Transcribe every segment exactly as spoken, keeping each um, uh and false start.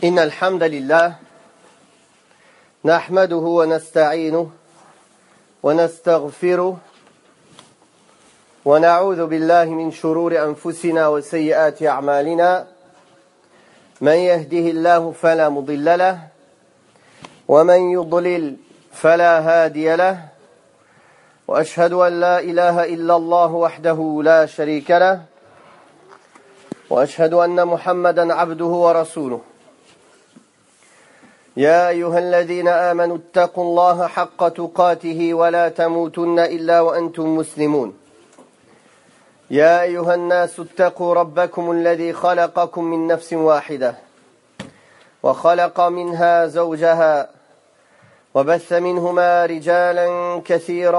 إن الحمد لله نحمده ونستعينه ونستغفره ونعوذ بالله من شرور أنفسنا وسيئات أعمالنا من يهده الله فلا مضل له ومن يضلل فلا هادي له وأشهد أن لا إله إلا الله وحده لا شريك له وأشهد أن محمدا عبده ورسوله يا أيها الذين آمنوا اتقوا الله حق تقاته ولا تموتن إلا وأنتم مسلمون يا أيها الناس اتقوا ربكم الذي خلقكم من نفس واحدة وخلق منها زوجها وبث منهما رجالا كثيرا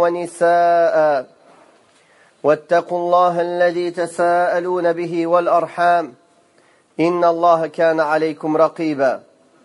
ونساء واتقوا الله الذي تساءلون به والأرحام إن الله كان عليكم رقيبا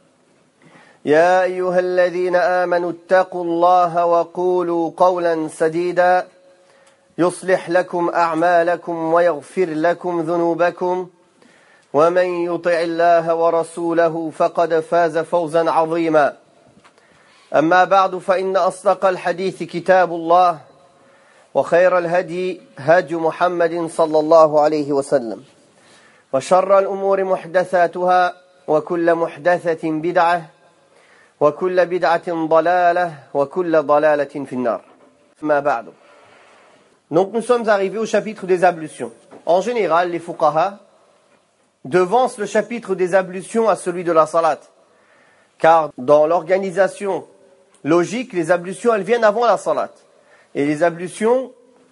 يا أيها الذين آمنوا اتقوا الله وقولوا قولا سديدا يصلح لكم أعمالكم ويغفر لكم ذنوبكم ومن يطع الله ورسوله فقد فاز فوزا عظيما أما بعد فإن أصدق الحديث كتاب الله وخير الهدي هدي محمد صلى الله عليه وسلم وشر الأمور محدثاتها وكل محدثة بدعة وكل بدعة ضلالة وكل ضلالة في النار ما بعد. Donc nous sommes arrivés au chapitre des ablutions. En général, les fuqaha devancent le chapitre des ablutions à celui de la salat. Car dans l'organisation logique, les ablutions, elles viennent avant la salat. Et les ablutions,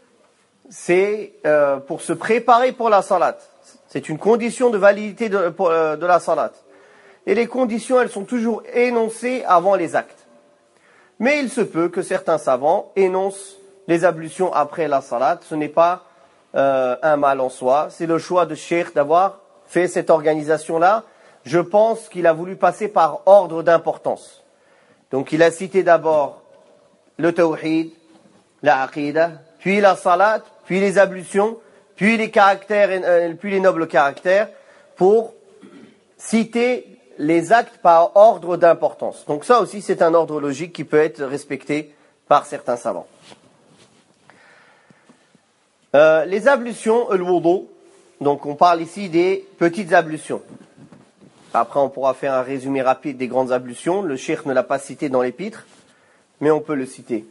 c'est euh, pour se préparer pour la salat. C'est une condition de validité de, pour, euh, de la salat. Et les conditions, elles sont toujours énoncées avant les actes. Mais il se peut que certains savants énoncent les ablutions après la salat. Ce n'est pas euh, un mal en soi. C'est le choix de Cheikh d'avoir fait cette organisation-là. Je pense qu'il a voulu passer par ordre d'importance. Donc il a cité d'abord le tawhid, la aqidah, puis la salat, puis les ablutions, puis les caractères, euh, puis les nobles caractères, pour citer les actes par ordre d'importance. Donc ça aussi, c'est un ordre logique qui peut être respecté par certains savants. Euh, les ablutions, le wudu, donc on parle ici des petites ablutions. Après, on pourra faire un résumé rapide des grandes ablutions. Le cheikh ne l'a pas cité dans l'épître, mais on peut le citer.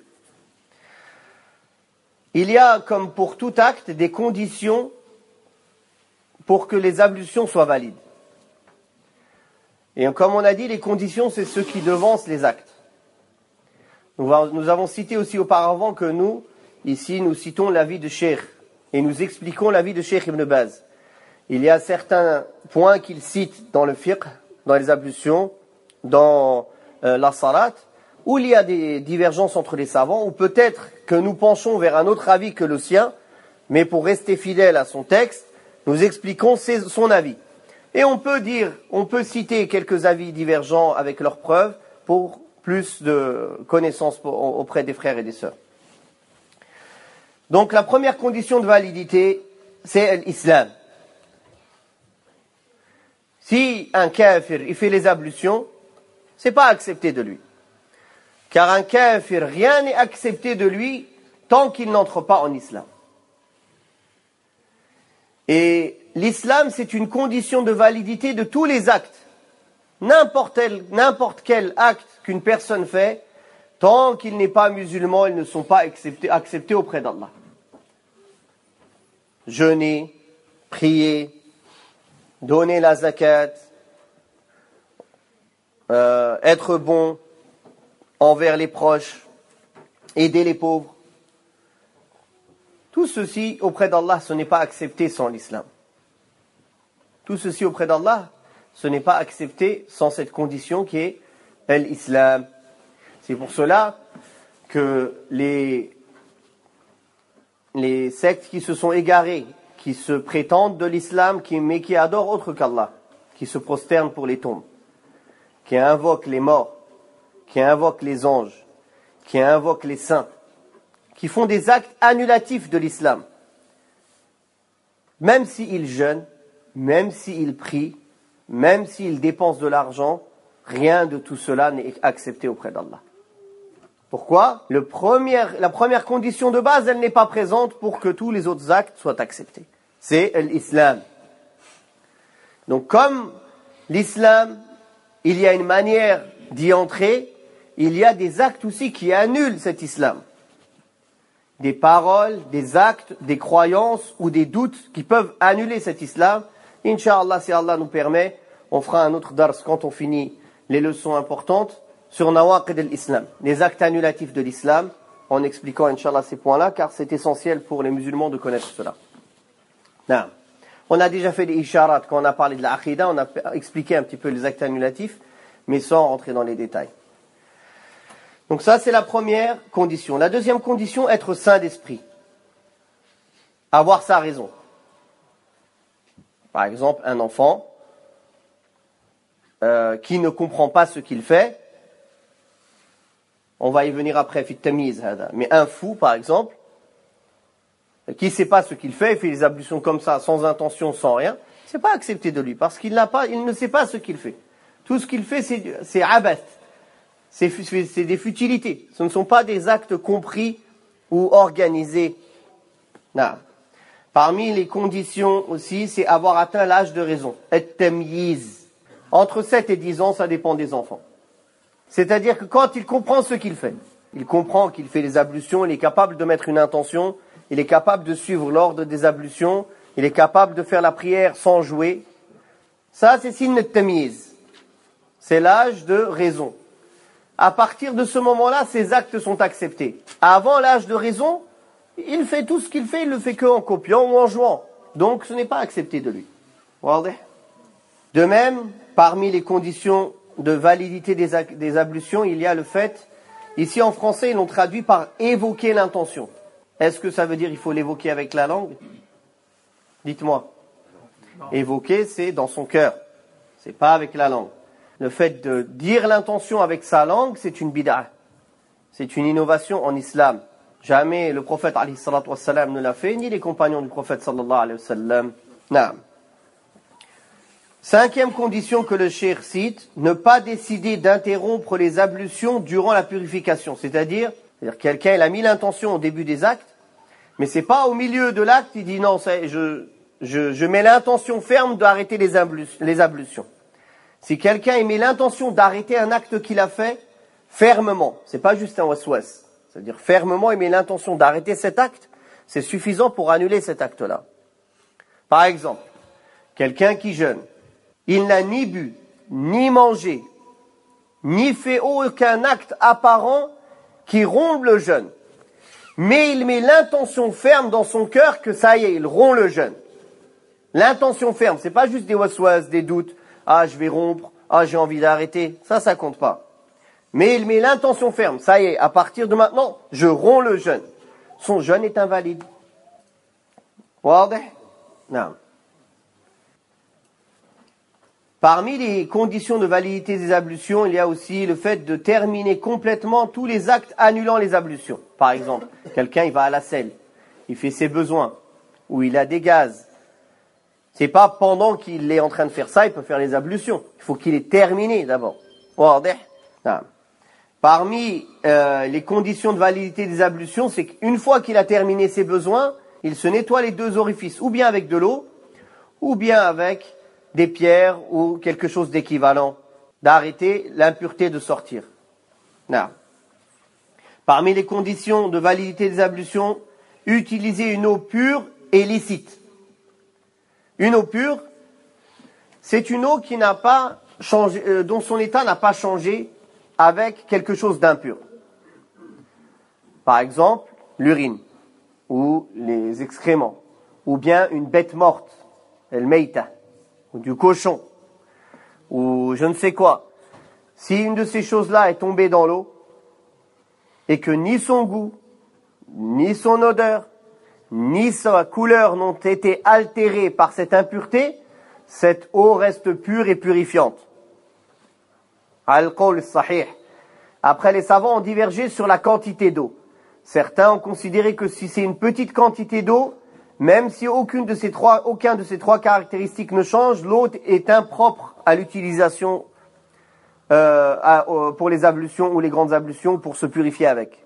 Il y a, comme pour tout acte, des conditions pour que les ablutions soient valides. Et comme on a dit, les conditions, c'est ceux qui devancent les actes. Nous avons cité aussi auparavant que nous, ici, nous citons l'avis de Cheikh et nous expliquons l'avis de Cheikh Ibn Baz. Il y a certains points qu'il cite dans le fiqh, dans les ablutions, dans euh, la salat, où il y a des divergences entre les savants, ou peut-être que nous penchons vers un autre avis que le sien, mais pour rester fidèle à son texte, nous expliquons ses, son avis. Et on peut dire, on peut citer quelques avis divergents avec leurs preuves pour plus de connaissances auprès des frères et des sœurs. Donc la première condition de validité, c'est l'islam. Si un kafir, il fait les ablutions, c'est pas accepté de lui. Car un kafir, rien n'est accepté de lui tant qu'il n'entre pas en islam. Et l'islam, c'est une condition de validité de tous les actes. N'importe quel, n'importe quel acte qu'une personne fait, tant qu'il n'est pas musulman, ils ne sont pas acceptés, acceptés auprès d'Allah. Jeûner, prier, donner la zakat, euh, être bon envers les proches, aider les pauvres. Tout ceci auprès d'Allah, ce n'est pas accepté sans l'islam. Tout ceci auprès d'Allah, ce n'est pas accepté sans cette condition qui est l'islam. C'est pour cela que les, les sectes qui se sont égarées, qui se prétendent de l'islam, qui, mais qui adorent autre qu'Allah, qui se prosternent pour les tombes, qui invoquent les morts, qui invoquent les anges, qui invoquent les saints, qui font des actes annulatifs de l'islam, même s'ils jeûnent, même s'ils prient, même s'il dépense de l'argent, rien de tout cela n'est accepté auprès d'Allah. Pourquoi ? Le premier, la première condition de base, elle n'est pas présente pour que tous les autres actes soient acceptés. C'est l'islam. Donc comme l'islam, il y a une manière d'y entrer, il y a des actes aussi qui annulent cet islam. Des paroles, des actes, des croyances ou des doutes qui peuvent annuler cet islam. Inch'Allah, si Allah nous permet, on fera un autre dars quand on finit les leçons importantes sur Nawaqid al-Islam, les actes annulatifs de l'islam, en expliquant Inch'Allah ces points-là, car c'est essentiel pour les musulmans de connaître cela. Non. On a déjà fait des isharat quand on a parlé de la aqidah, on a expliqué un petit peu les actes annulatifs, mais sans rentrer dans les détails. Donc ça, c'est la première condition. La deuxième condition, être saint d'esprit. Avoir sa raison. Par exemple, un enfant euh, qui ne comprend pas ce qu'il fait, on va y venir après, fit tamiz hada. Mais un fou, par exemple, qui ne sait pas ce qu'il fait, il fait des ablutions comme ça, sans intention, sans rien, c'est pas accepté de lui, parce qu'il n'a pas, il ne sait pas ce qu'il fait. Tout ce qu'il fait, c'est, c'est abath. C'est, c'est des futilités. Ce ne sont pas des actes compris ou organisés. Non. Parmi les conditions aussi, c'est avoir atteint l'âge de raison. At-tamyiz. Entre sept et dix ans, ça dépend des enfants. C'est-à-dire que quand il comprend ce qu'il fait, il comprend qu'il fait les ablutions, il est capable de mettre une intention, il est capable de suivre l'ordre des ablutions, il est capable de faire la prière sans jouer. Ça, c'est signe de tamyiz. C'est l'âge de raison. À partir de ce moment-là, ses actes sont acceptés. Avant l'âge de raison, il fait tout ce qu'il fait, il le fait que en copiant ou en jouant. Donc ce n'est pas accepté de lui. De même, parmi les conditions de validité des, ac- des ablutions, il y a le fait, ici en français, ils l'ont traduit par évoquer l'intention. Est-ce que ça veut dire qu'il faut l'évoquer avec la langue ? Dites-moi. Non. Évoquer, c'est dans son cœur. C'est pas avec la langue. Le fait de dire l'intention avec sa langue, c'est une bid'ah. C'est une innovation en islam. Jamais le prophète alayhi salatu wassalam ne l'a fait, ni les compagnons du prophète sallallahu alayhi wa sallam. Naam. Cinquième condition que le cheikh cite, ne pas décider d'interrompre les ablutions durant la purification. C'est-à-dire, c'est-à-dire quelqu'un il a mis l'intention au début des actes, mais c'est pas au milieu de l'acte, il dit non, ça, je, je, je mets l'intention ferme d'arrêter les, ablutions, les ablutions. Si quelqu'un met l'intention d'arrêter un acte qu'il a fait, fermement, c'est pas juste un waswas, c'est-à-dire fermement il met l'intention d'arrêter cet acte, c'est suffisant pour annuler cet acte-là. Par exemple, quelqu'un qui jeûne, il n'a ni bu, ni mangé, ni fait aucun acte apparent qui rompt le jeûne. Mais il met l'intention ferme dans son cœur que ça y est, il rompt le jeûne. L'intention ferme, c'est pas juste des waswas, des doutes. Ah, je vais rompre. Ah, j'ai envie d'arrêter. Ça, ça compte pas. Mais il met l'intention ferme. Ça y est, à partir de maintenant, je romps le jeûne. Son jeûne est invalide. Wadih ? Non. Parmi les conditions de validité des ablutions, il y a aussi le fait de terminer complètement tous les actes annulant les ablutions. Par exemple, quelqu'un il va à la selle, il fait ses besoins, ou il a des gaz. C'est pas pendant qu'il est en train de faire ça, il peut faire les ablutions. Il faut qu'il ait terminé d'abord. Parmi euh, les conditions de validité des ablutions, c'est qu'une fois qu'il a terminé ses besoins, il se nettoie les deux orifices, ou bien avec de l'eau, ou bien avec des pierres ou quelque chose d'équivalent, d'arrêter l'impureté de sortir. Non. Parmi les conditions de validité des ablutions, utiliser une eau pure et licite. Une eau pure, c'est une eau qui n'a pas changé, euh, dont son état n'a pas changé avec quelque chose d'impur. Par exemple, l'urine, ou les excréments, ou bien une bête morte, el meita, ou du cochon, ou je ne sais quoi. Si une de ces choses-là est tombée dans l'eau, et que ni son goût, ni son odeur, ni sa couleur n'ont été altérées par cette impureté, cette eau reste pure et purifiante. Al-qawl sahih. Après, les savants ont divergé sur la quantité d'eau. Certains ont considéré que si c'est une petite quantité d'eau, même si aucune de ces trois, aucun de ces trois caractéristiques ne change, l'eau est impropre à l'utilisation euh, à, euh, pour les ablutions ou les grandes ablutions pour se purifier avec.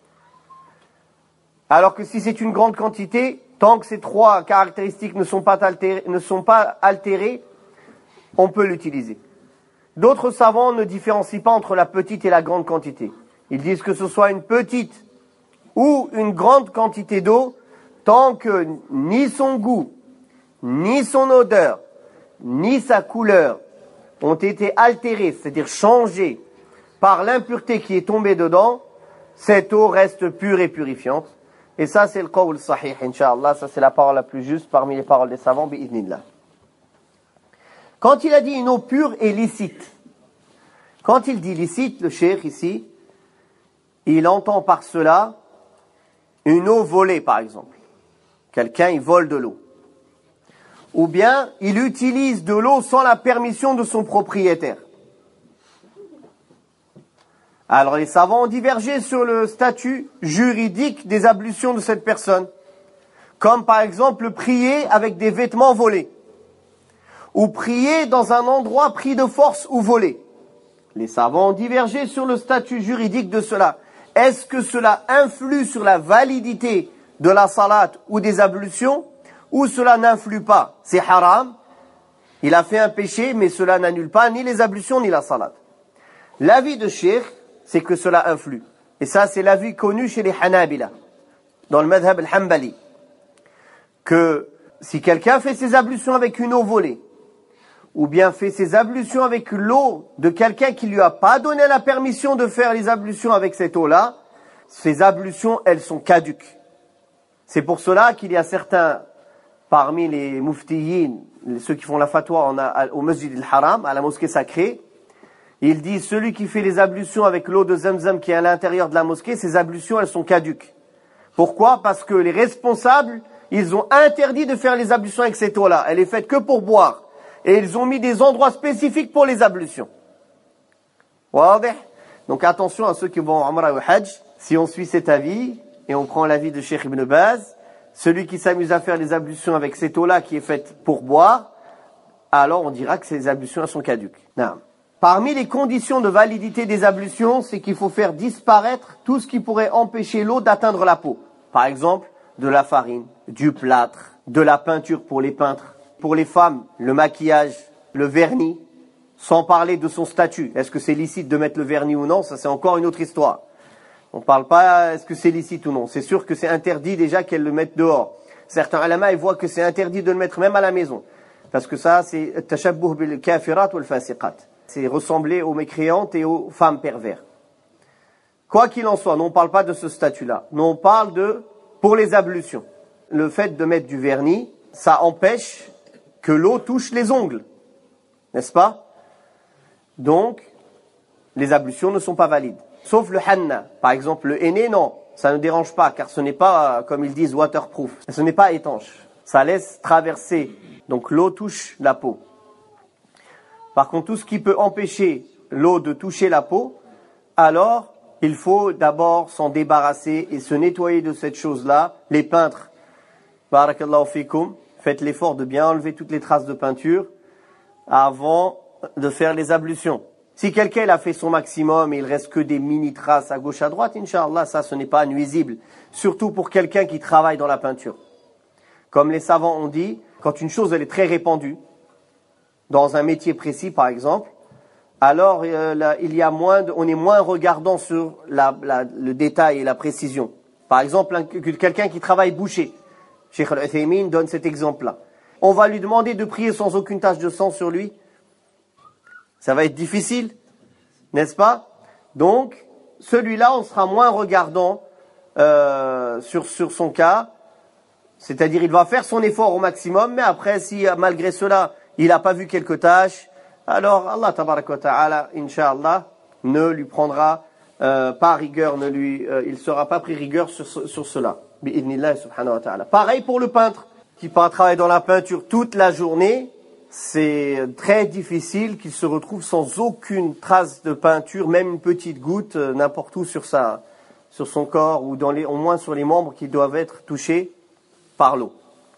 Alors que si c'est une grande quantité, tant que ces trois caractéristiques ne sont pas altérées, ne sont pas altérées, on peut l'utiliser. D'autres savants ne différencient pas entre la petite et la grande quantité. Ils disent que ce soit une petite ou une grande quantité d'eau, tant que ni son goût, ni son odeur, ni sa couleur ont été altérés, c'est-à-dire changés par l'impureté qui est tombée dedans, cette eau reste pure et purifiante. Et ça, c'est le qawl sahih, incha'Allah. Ça, c'est la parole la plus juste parmi les paroles des savants, bi'idhnillah. Quand il a dit une eau pure et licite, quand il dit licite, le cheikh ici, il entend par cela une eau volée, par exemple. Quelqu'un, il vole de l'eau. Ou bien, il utilise de l'eau sans la permission de son propriétaire. Alors, les savants ont divergé sur le statut juridique des ablutions de cette personne. Comme, par exemple, prier avec des vêtements volés. Ou prier dans un endroit pris de force ou volé. Les savants ont divergé sur le statut juridique de cela. Est-ce que cela influe sur la validité de la salat ou des ablutions, ou cela n'influe pas? C'est haram, il a fait un péché, mais cela n'annule pas ni les ablutions ni la salat. L'avis de cheikh, c'est que cela influe. Et ça, c'est l'avis connu chez les Hanabila, dans le madhab al-Hanbali, que si quelqu'un fait ses ablutions avec une eau volée, ou bien fait ses ablutions avec l'eau de quelqu'un qui lui a pas donné la permission de faire les ablutions avec cette eau-là, ces ablutions, elles sont caduques. C'est pour cela qu'il y a certains, parmi les muftiyin, ceux qui font la fatwa on a, au Masjid al-Haram, à la mosquée sacrée, ils disent, celui qui fait les ablutions avec l'eau de Zamzam qui est à l'intérieur de la mosquée, ces ablutions, elles sont caduques. Pourquoi? Parce que les responsables, ils ont interdit de faire les ablutions avec cette eau-là. Elle est faite que pour boire. Et ils ont mis des endroits spécifiques pour les ablutions. Donc attention à ceux qui vont en Umrah ou Hajj. Si on suit cet avis, et on prend l'avis de Cheikh Ibn Baz, celui qui s'amuse à faire les ablutions avec cette eau-là qui est faite pour boire, alors on dira que ces ablutions sont caduques. Non. Parmi les conditions de validité des ablutions, c'est qu'il faut faire disparaître tout ce qui pourrait empêcher l'eau d'atteindre la peau. Par exemple, de la farine, du plâtre, de la peinture pour les peintres. Pour les femmes, le maquillage, le vernis, sans parler de son statut. Est-ce que c'est licite de mettre le vernis ou non? Ça, c'est encore une autre histoire. On ne parle pas est-ce que c'est licite ou non. C'est sûr que c'est interdit déjà qu'elles le mettent dehors. Certains ulama, ils voient que c'est interdit de le mettre même à la maison. Parce que ça, c'est tashabbuh bil kafirat wal fasiqat. C'est ressembler aux mécréantes et aux femmes pervers. Quoi qu'il en soit, nous on parle pas de ce statut-là. Nous on parle de, pour les ablutions. Le fait de mettre du vernis, ça empêche que l'eau touche les ongles. N'est-ce pas? Donc, les ablutions ne sont pas valides. Sauf le hanna. Par exemple, le henné, non. Ça ne dérange pas, car ce n'est pas, comme ils disent, waterproof. Ce n'est pas étanche. Ça laisse traverser. Donc l'eau touche la peau. Par contre, tout ce qui peut empêcher l'eau de toucher la peau, alors il faut d'abord s'en débarrasser et se nettoyer de cette chose-là. Les peintres, barakallahu fikum, faites l'effort de bien enlever toutes les traces de peinture avant de faire les ablutions. Si quelqu'un a fait son maximum et il reste que des mini-traces à gauche à droite, Inch'Allah, ça ce n'est pas nuisible. Surtout pour quelqu'un qui travaille dans la peinture. Comme les savants ont dit, quand une chose elle est très répandue, dans un métier précis par exemple, alors euh, là, il y a moins de, on est moins regardant sur la, la, le détail et la précision. Par exemple, un, quelqu'un qui travaille boucher, Cheikh Al-Uthaymin donne cet exemple-là. On va lui demander de prier sans aucune tache de sang sur lui. Ça va être difficile, n'est-ce pas? Donc, celui-là, on sera moins regardant euh, sur, sur son cas. C'est-à-dire, il va faire son effort au maximum, mais après, si malgré cela, il n'a pas vu quelques tâches, alors Allah tabaraka wa ta'ala, incha'Allah, ne lui prendra euh, pas rigueur, ne lui, euh, il ne sera pas pris rigueur sur, sur cela. Bi'idhnillah subhanahu wa ta'ala. Pareil pour le peintre, qui travaille dans la peinture toute la journée, c'est très difficile qu'il se retrouve sans aucune trace de peinture, même une petite goutte, euh, n'importe où sur, sa, sur son corps, ou dans les, au moins sur les membres qui doivent être touchés par l'eau.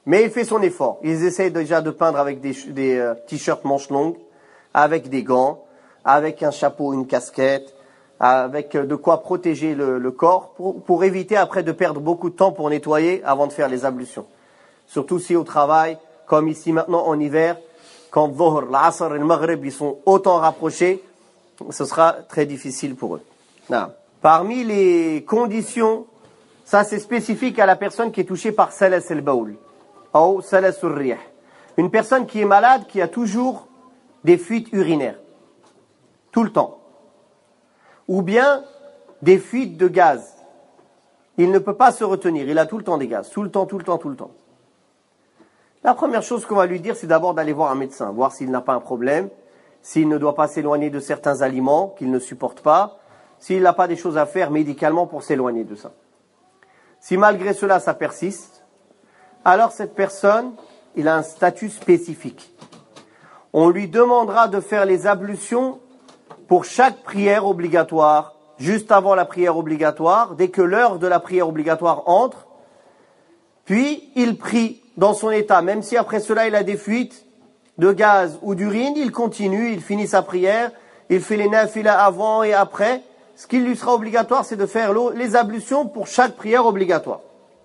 Mais il fait son effort. Ils essayent déjà de peindre avec des, des euh, t-shirts manches longues, avec des gants, avec un chapeau, une casquette, avec de quoi protéger le, le corps pour, pour éviter après de perdre beaucoup de temps pour nettoyer avant de faire les ablutions. Surtout si au travail, comme ici maintenant en hiver, quand Dhuhr, l'Asr et le Maghrib ils sont autant rapprochés, ce sera très difficile pour eux. Non. Parmi les conditions, ça c'est spécifique à la personne qui est touchée par salas al-bawl ou salas al-rih. Une personne qui est malade, qui a toujours des fuites urinaires, tout le temps. Ou bien des fuites de gaz. Il ne peut pas se retenir, il a tout le temps des gaz, tout le temps, tout le temps, tout le temps. La première chose qu'on va lui dire, c'est d'abord d'aller voir un médecin, voir s'il n'a pas un problème, s'il ne doit pas s'éloigner de certains aliments qu'il ne supporte pas, s'il n'a pas des choses à faire médicalement pour s'éloigner de ça. Si malgré cela, ça persiste, alors cette personne, il a un statut spécifique. On lui demandera de faire les ablutions pour chaque prière obligatoire, juste avant la prière obligatoire, dès que l'heure de la prière obligatoire entre, puis il prie dans son état, même si après cela il a des fuites de gaz ou d'urine, il continue, il finit sa prière, il fait les nafilas avant et après. Ce qui lui sera obligatoire, c'est de faire les ablutions pour chaque prière obligatoire.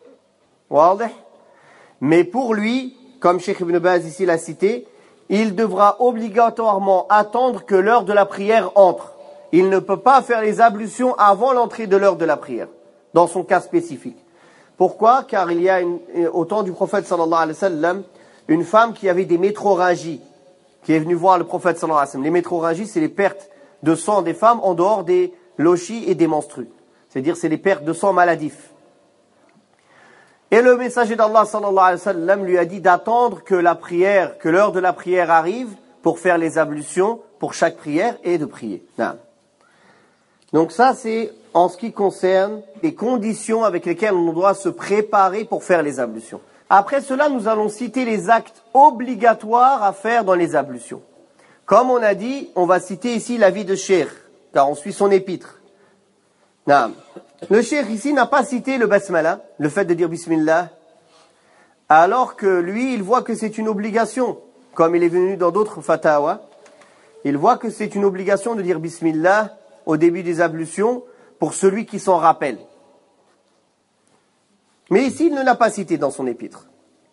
Mais pour lui, comme Cheikh Ibn Baz ici l'a cité, il devra obligatoirement attendre que l'heure de la prière entre. Il ne peut pas faire les ablutions avant l'entrée de l'heure de la prière, dans son cas spécifique. Pourquoi? Car il y a, une, au temps du prophète sallallahu alayhi wa sallam, une femme qui avait des métrorragies, qui est venue voir le prophète sallallahu alayhi wa sallam. Les métrorragies, c'est les pertes de sang des femmes en dehors des lochis et des menstrues. C'est-à-dire, c'est les pertes de sang maladifs. Et le messager d'Allah sallallahu alayhi wa sallam lui a dit d'attendre que la prière, que l'heure de la prière arrive pour faire les ablutions pour chaque prière et de prier. Non. Donc ça, c'est en ce qui concerne les conditions avec lesquelles on doit se préparer pour faire les ablutions. Après cela, nous allons citer les actes obligatoires à faire dans les ablutions. Comme on a dit, on va citer ici l'avis de Cheikh, car on suit son épître. Non. Le Cheikh ici n'a pas cité le basmala, le fait de dire bismillah, alors que lui, il voit que c'est une obligation, comme il est venu dans d'autres fatawa. Il voit que c'est une obligation de dire bismillah au début des ablutions pour celui qui s'en rappelle. Mais ici, il ne l'a pas cité dans son épître.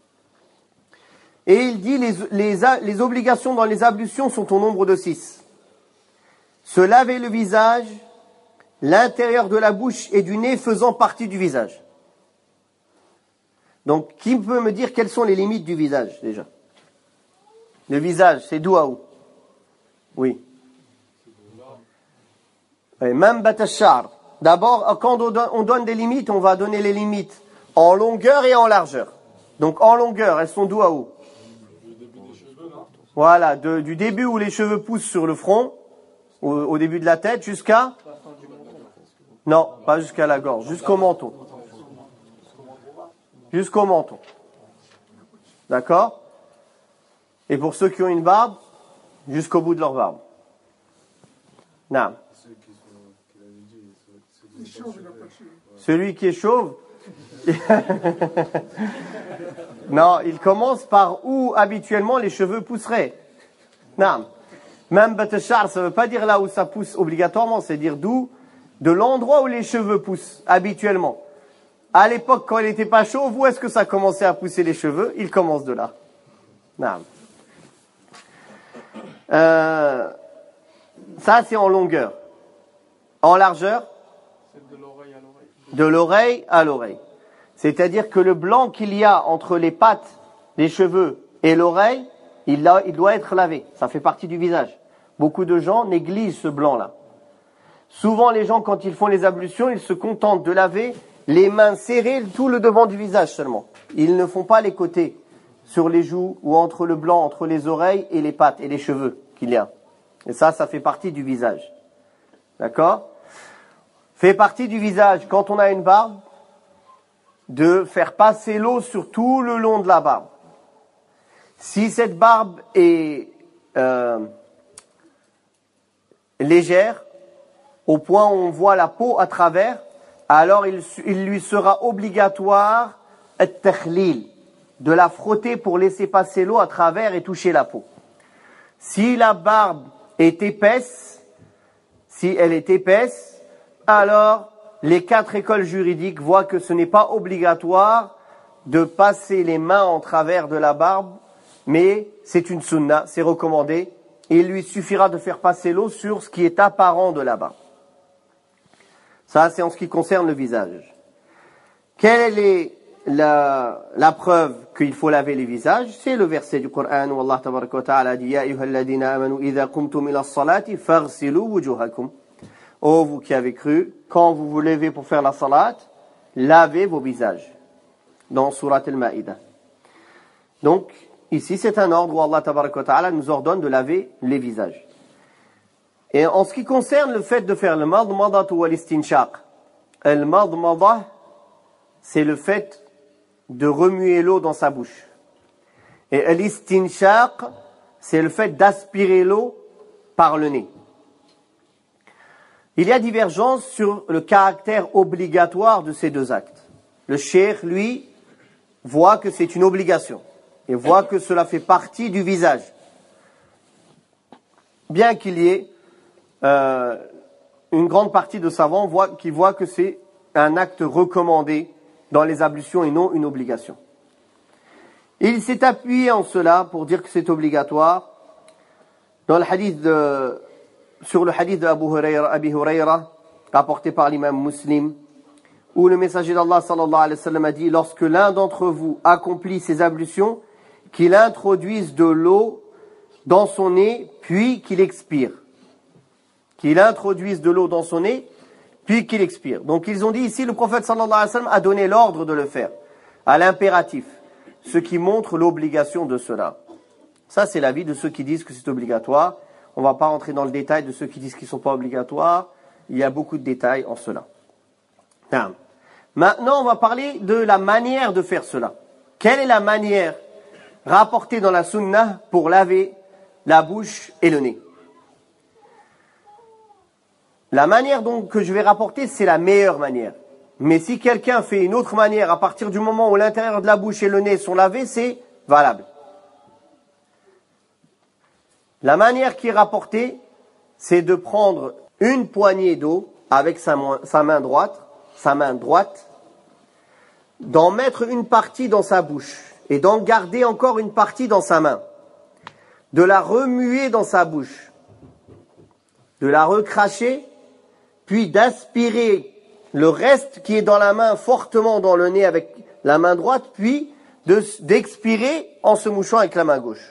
Et il dit les, les, les obligations dans les ablutions sont au nombre de six. Se laver le visage, l'intérieur de la bouche et du nez faisant partie du visage. Donc, qui peut me dire quelles sont les limites du visage, déjà? Le visage, c'est d'où à où? Oui. Même batashar. D'abord, quand on donne des limites, on va donner les limites en longueur et en largeur. Donc, en longueur, elles sont d'où à où? Voilà, de, du début où les cheveux poussent sur le front, au, au début de la tête, jusqu'à... Non, pas jusqu'à la gorge, jusqu'au menton. Jusqu'au menton. D'accord? Et pour ceux qui ont une barbe, jusqu'au bout de leur barbe. Non. Celui qui est chauve, non, il commence par où habituellement les cheveux pousseraient. Non. Même batashar, ça ne veut pas dire là où ça pousse obligatoirement, c'est dire d'où, de l'endroit où les cheveux poussent habituellement. À l'époque, quand il n'était pas chauve, où est-ce que ça commençait à pousser les cheveux? Il commence de là. Non. Euh, ça, c'est en longueur. En largeur? C'est de l'oreille à l'oreille. De l'oreille à l'oreille. C'est-à-dire que le blanc qu'il y a entre les pattes, les cheveux et l'oreille, il, a, il doit être lavé. Ça fait partie du visage. Beaucoup de gens négligent ce blanc-là. Souvent, les gens, quand ils font les ablutions, ils se contentent de laver les mains serrées, tout le devant du visage seulement. Ils ne font pas les côtés, sur les joues ou entre le blanc, entre les oreilles et les pattes et les cheveux qu'il y a. Et ça, ça fait partie du visage. D'accord? Fait partie du visage, quand on a une barbe, de faire passer l'eau sur tout le long de la barbe. Si cette barbe est euh, légère, au point où on voit la peau à travers, alors il, il lui sera obligatoire at-takhlil, de la frotter pour laisser passer l'eau à travers et toucher la peau. Si la barbe est épaisse, si elle est épaisse, alors les quatre écoles juridiques voient que ce n'est pas obligatoire de passer les mains en travers de la barbe, mais c'est une sunna, c'est recommandé, et il lui suffira de faire passer l'eau sur ce qui est apparent de la barbe. Ça, c'est en ce qui concerne le visage. Quelle est la, la preuve qu'il faut laver les visages? C'est le verset du Coran où Allah tabaraka wa ta'ala dit « Ya ayyuhalladhina amanu idha qumtum ila as-salati faghsilu wujuhakum » Ô vous qui avez cru, quand vous vous levez pour faire la salat, lavez vos visages. Dans Surat al-Ma'idah. Donc, ici, c'est un ordre où Allah tabaraka wa ta'ala nous ordonne de laver les visages. Et en ce qui concerne le fait de faire le madmadah ou l'istinshaq, le madmadah, c'est le fait de remuer l'eau dans sa bouche. Et l'istinshaq, c'est le fait d'aspirer l'eau par le nez. Il y a divergence sur le caractère obligatoire de ces deux actes. Le cheikh, lui, voit que c'est une obligation et voit que cela fait partie du visage. Bien qu'il y ait euh, une grande partie de savants voient, qui voient que c'est un acte recommandé dans les ablutions et non une obligation. Il s'est appuyé en cela pour dire que c'est obligatoire dans le hadith de, sur le hadith de Abu Hurayra, Abi Hurayra, rapporté par l'imam Muslim, où le messager d'Allah sallallahu alayhi wa sallam a dit, lorsque l'un d'entre vous accomplit ses ablutions, qu'il introduise de l'eau dans son nez, puis qu'il expire. Qu'il introduise de l'eau dans son nez, puis qu'il expire. Donc ils ont dit ici, le prophète sallallahu alayhi wa sallam a donné l'ordre de le faire, à l'impératif, ce qui montre l'obligation de cela. Ça, c'est l'avis de ceux qui disent que c'est obligatoire. On ne va pas rentrer dans le détail de ceux qui disent qu'ils ne sont pas obligatoires. Il y a beaucoup de détails en cela. Maintenant, on va parler de la manière de faire cela. Quelle est la manière rapportée dans la sunna pour laver la bouche et le nez? La manière donc que je vais rapporter, c'est la meilleure manière. Mais si quelqu'un fait une autre manière à partir du moment où l'intérieur de la bouche et le nez sont lavés, c'est valable. La manière qui est rapportée, c'est de prendre une poignée d'eau avec sa, sa main droite, sa main droite, d'en mettre une partie dans sa bouche et d'en garder encore une partie dans sa main, de la remuer dans sa bouche, de la recracher, puis d'aspirer le reste qui est dans la main fortement dans le nez avec la main droite, puis de, d'expirer en se mouchant avec la main gauche.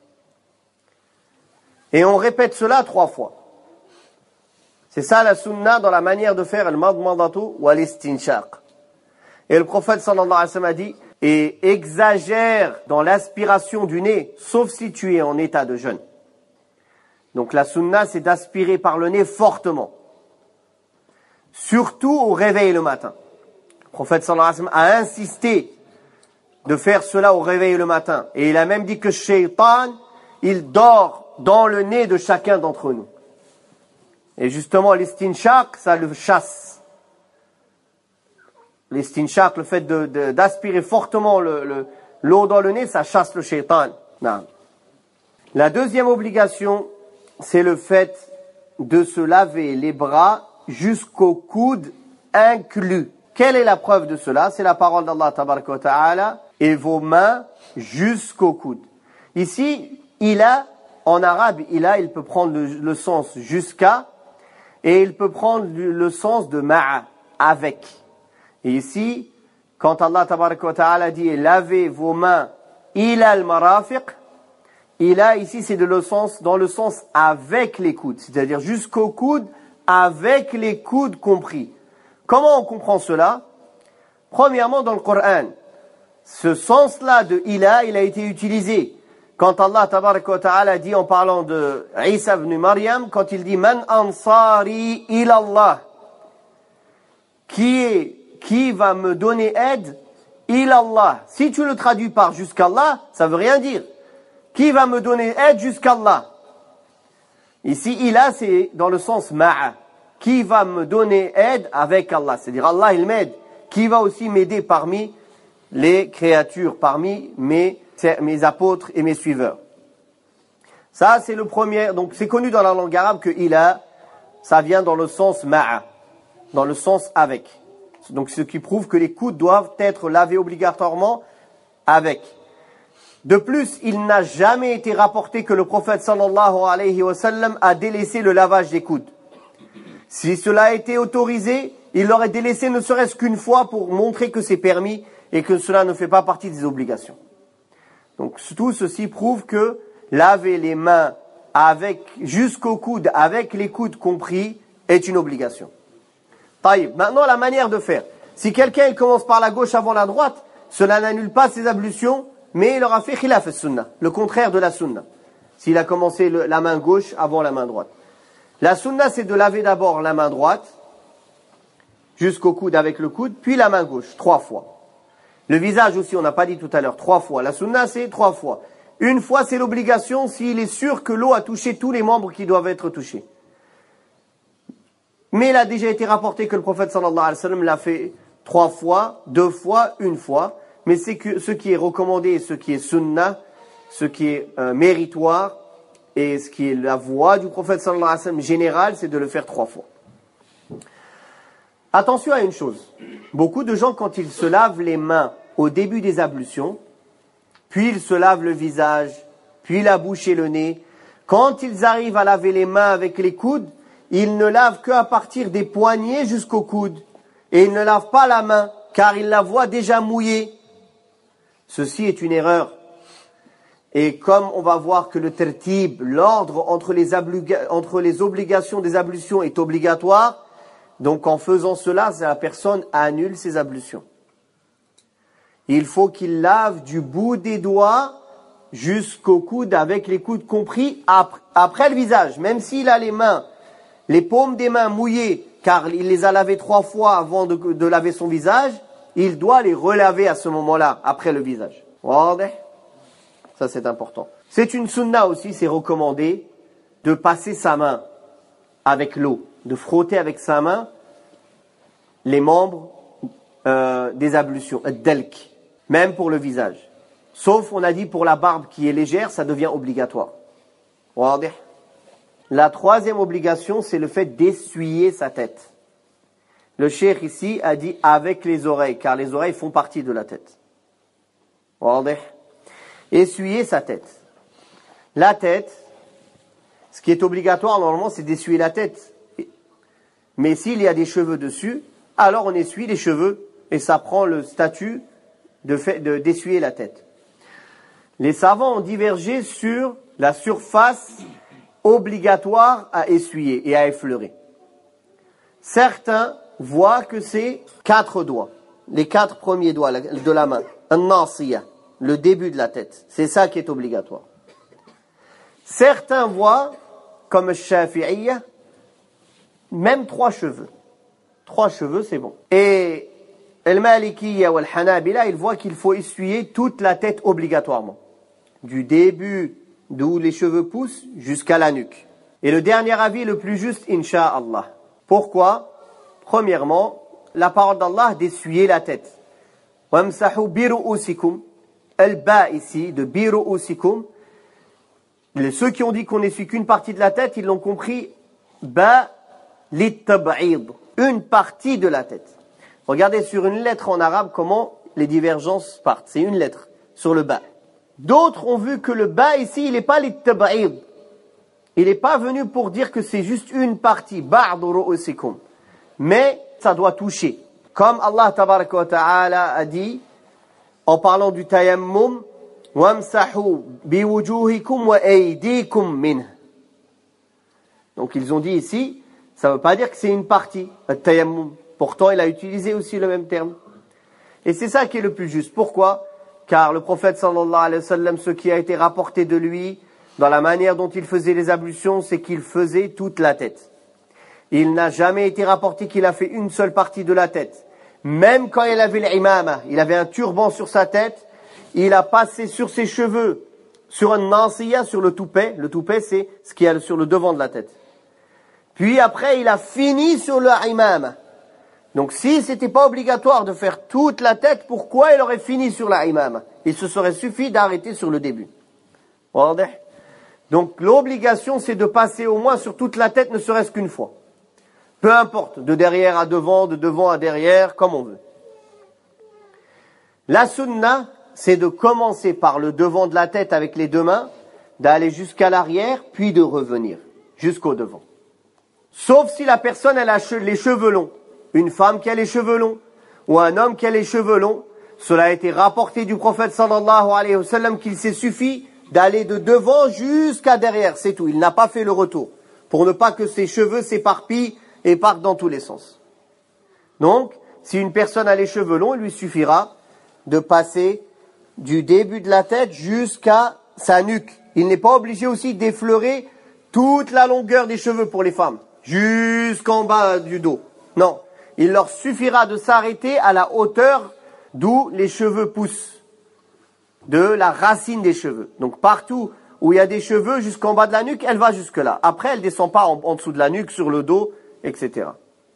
Et on répète cela trois fois. C'est ça la sunna dans la manière de faire al-madmadatu wa al-istinshaq. Et le prophète sallallahu alayhi wa sallam a dit, et exagère dans l'aspiration du nez, sauf si tu es en état de jeûne. Donc la sunna, c'est d'aspirer par le nez fortement. Surtout au réveil le matin. Le prophète sallallahu alayhi wa sallam a insisté de faire cela au réveil le matin. Et il a même dit que Shaitan, il dort dans le nez de chacun d'entre nous. Et justement, l'istinshaq, ça le chasse. L'istinshaq, le fait de, de, d'aspirer fortement le, le, l'eau dans le nez, ça chasse le shaitan. Non. La deuxième obligation, c'est le fait de se laver les bras jusqu'au coude inclus. Quelle est la preuve de cela? C'est la parole d'Allah tabaraka wa ta'ala, et vos mains jusqu'au coude. Ici, il a, en arabe, il a, il peut prendre le, le sens jusqu'à, et il peut prendre le, le sens de ma'a, avec. Et ici, quand Allah tabaraka wa ta'ala dit lavez vos mains ila al-marafiq, il a ici c'est de le sens, dans le sens avec les coudes, c'est-à-dire jusqu'au coude, avec les coudes compris. Comment on comprend cela? Premièrement, dans le Coran, ce sens-là de ila, il a été utilisé quand Allah tabaraka wa ta'ala dit en parlant de Isa ibn Maryam, quand il dit man ansari ila Allah, qui est qui va me donner aide? Ilallah. Si tu le traduis par jusqu'Allah, ça veut rien dire. Qui va me donner aide jusqu'Allah? Ici, ila, c'est dans le sens ma'a. Qui va me donner aide avec Allah? C'est-à-dire Allah, il m'aide. Qui va aussi m'aider parmi les créatures parmi mes, mes apôtres et mes suiveurs. Ça, c'est le premier. Donc, c'est connu dans la langue arabe que ila, ça vient dans le sens ma'a, dans le sens avec. Donc, ce qui prouve que les coudes doivent être lavés obligatoirement avec. De plus, il n'a jamais été rapporté que le prophète sallallahu alayhi wa sallam a délaissé le lavage des coudes. Si cela a été autorisé, il l'aurait délaissé ne serait-ce qu'une fois pour montrer que c'est permis et que cela ne fait pas partie des obligations. Donc, tout ceci prouve que laver les mains avec, jusqu'au coude, avec les coudes compris, est une obligation. Taïb. Maintenant, la manière de faire. Si quelqu'un il commence par la gauche avant la droite, cela n'annule pas ses ablutions, mais il aura fait khilaf as-sunnah, le contraire de la sunnah. S'il a commencé le, la main gauche avant la main droite. La sunnah, c'est de laver d'abord la main droite, jusqu'au coude avec le coude, puis la main gauche, trois fois. Le visage aussi, on n'a pas dit tout à l'heure, trois fois. La sunnah, c'est trois fois. Une fois, c'est l'obligation s'il est sûr que l'eau a touché tous les membres qui doivent être touchés. Mais il a déjà été rapporté que le prophète sallallahu alayhi wa sallam l'a fait trois fois, deux fois, une fois. Mais c'est que ce qui est recommandé et ce qui est sunnah, ce qui est euh, méritoire et ce qui est la voie du prophète sallallahu alayhi wa sallam général, c'est de le faire trois fois. Attention à une chose. Beaucoup de gens, quand ils se lavent les mains au début des ablutions, puis ils se lavent le visage, puis la bouche et le nez. Quand ils arrivent à laver les mains avec les coudes, ils ne lavent qu'à partir des poignets jusqu'au coude. Et ils ne lavent pas la main, car ils la voient déjà mouillée. Ceci est une erreur. Et comme on va voir que le tertib, l'ordre entre les, entre les obligations des ablutions est obligatoire, donc en faisant cela, la personne annule ses ablutions. Il faut qu'il lave du bout des doigts jusqu'au coude, avec les coudes compris, après le visage. Même s'il a les mains, les paumes des mains mouillées, car il les a lavées trois fois avant de, de laver son visage, il doit les relaver à ce moment-là, après le visage. Ça, c'est important. C'est une sunna aussi, c'est recommandé de passer sa main avec l'eau, de frotter avec sa main les membres euh, des ablutions, ad-dalk. Même pour le visage. Sauf, on a dit, pour la barbe qui est légère, ça devient obligatoire. La troisième obligation, c'est le fait d'essuyer sa tête. Le cheikh ici a dit avec les oreilles, car les oreilles font partie de la tête. Essuyer sa tête. La tête, ce qui est obligatoire normalement, c'est d'essuyer la tête. Mais s'il y a des cheveux dessus, alors on essuie les cheveux et ça prend le statut de fait, de, d'essuyer la tête. Les savants ont divergé sur la surface obligatoire à essuyer et à effleurer. Certains voient que c'est quatre doigts, les quatre premiers doigts de la main, an-nasiya, le début de la tête. C'est ça qui est obligatoire. Certains voient, comme Shafi'iyya, même trois cheveux. Trois cheveux, c'est bon. Et Al-Malikiyya ou Al-Hanabila, ils voient qu'il faut essuyer toute la tête obligatoirement. Du début d'où les cheveux poussent jusqu'à la nuque. Et le dernier avis le plus juste, Inch'Allah. Pourquoi? Premièrement, la parole d'Allah d'essuyer la tête. Wamsahu biru'usikum. Al-ba ici, de biru'usikum. Ceux qui ont dit qu'on n'essuie qu'une partie de la tête, ils l'ont compris. Ba lit-tab'id. Une partie de la tête. Regardez sur une lettre en arabe comment les divergences partent. C'est une lettre sur le ba. D'autres ont vu que le ba ici, il n'est pas lit-tab'id. Il n'est pas venu pour dire que c'est juste une partie. Ba'd ru'usikum. Mais ça doit toucher. Comme Allah tabaraka wa ta'ala a dit, en parlant du tayammum, wamsahu biwujuhikum wa aydikum minh. Donc ils ont dit ici, ça ne veut pas dire que c'est une partie, le tayammum. Pourtant, il a utilisé aussi le même terme. Et c'est ça qui est le plus juste. Pourquoi? Car le prophète sallallahu alayhi wa sallam, ce qui a été rapporté de lui, dans la manière dont il faisait les ablutions, c'est qu'il faisait toute la tête. Il n'a jamais été rapporté qu'il a fait une seule partie de la tête. Même quand il avait l'imama, il avait un turban sur sa tête, il a passé sur ses cheveux, sur un nasiya, sur le toupet. Le toupet, c'est ce qu'il y a sur le devant de la tête. Puis après, il a fini sur le imama. Donc si c'était pas obligatoire de faire toute la tête, pourquoi il aurait fini sur la imama? Il se serait suffi d'arrêter sur le début. Donc l'obligation, c'est de passer au moins sur toute la tête, ne serait-ce qu'une fois. Peu importe, de derrière à devant, de devant à derrière, comme on veut. La sunna, c'est de commencer par le devant de la tête avec les deux mains, d'aller jusqu'à l'arrière, puis de revenir jusqu'au devant. Sauf si la personne elle a les cheveux longs. Une femme qui a les cheveux longs, ou un homme qui a les cheveux longs, cela a été rapporté du prophète sallallahu alayhi wa sallam qu'il s'est suffi d'aller de devant jusqu'à derrière, c'est tout. Il n'a pas fait le retour, pour ne pas que ses cheveux s'éparpillent et partent dans tous les sens. Donc, si une personne a les cheveux longs, il lui suffira de passer du début de la tête jusqu'à sa nuque. Il n'est pas obligé aussi d'effleurer toute la longueur des cheveux pour les femmes, jusqu'en bas du dos. Non, il leur suffira de s'arrêter à la hauteur d'où les cheveux poussent, de la racine des cheveux. Donc partout où il y a des cheveux jusqu'en bas de la nuque, elle va jusque là. Après, elle descend pas en, en dessous de la nuque, sur le dos, et cetera.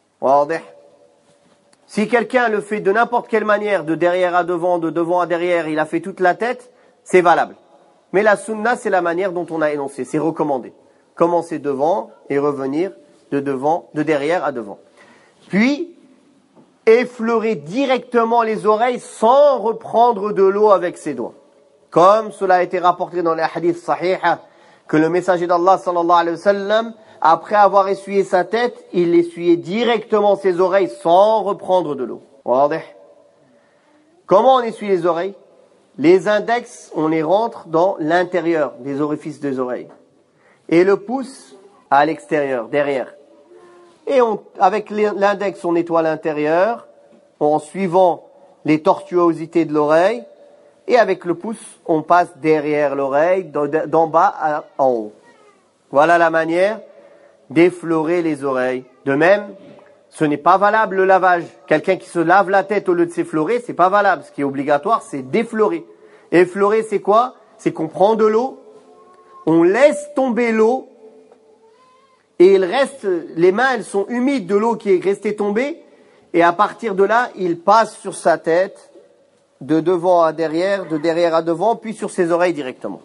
Si quelqu'un le fait de n'importe quelle manière, de derrière à devant, de devant à derrière, il a fait toute la tête, c'est valable. Mais la sunna, c'est la manière dont on a énoncé, c'est recommandé. Commencer devant et revenir de devant, de derrière à devant. Puis, effleurer directement les oreilles sans reprendre de l'eau avec ses doigts. Comme cela a été rapporté dans les hadiths sahiha, que le messager d'Allah sallallahu alayhi wa sallam, après avoir essuyé sa tête, il essuyait directement ses oreilles sans reprendre de l'eau. Comment on essuie les oreilles? Les index, on les rentre dans l'intérieur des orifices des oreilles. Et le pouce à l'extérieur, derrière. Et on, avec l'index, on nettoie l'intérieur en suivant les tortuosités de l'oreille. Et avec le pouce, on passe derrière l'oreille, d'en bas à, en haut. Voilà la manière d'effleurer les oreilles. De même, ce n'est pas valable le lavage. Quelqu'un qui se lave la tête au lieu de s'effleurer, c'est pas valable. Ce qui est obligatoire, c'est d'effleurer. Effleurer, c'est quoi? C'est qu'on prend de l'eau, on laisse tomber l'eau, et il reste, les mains, elles sont humides de l'eau qui est restée tombée, et à partir de là, il passe sur sa tête, de devant à derrière, de derrière à devant, puis sur ses oreilles directement.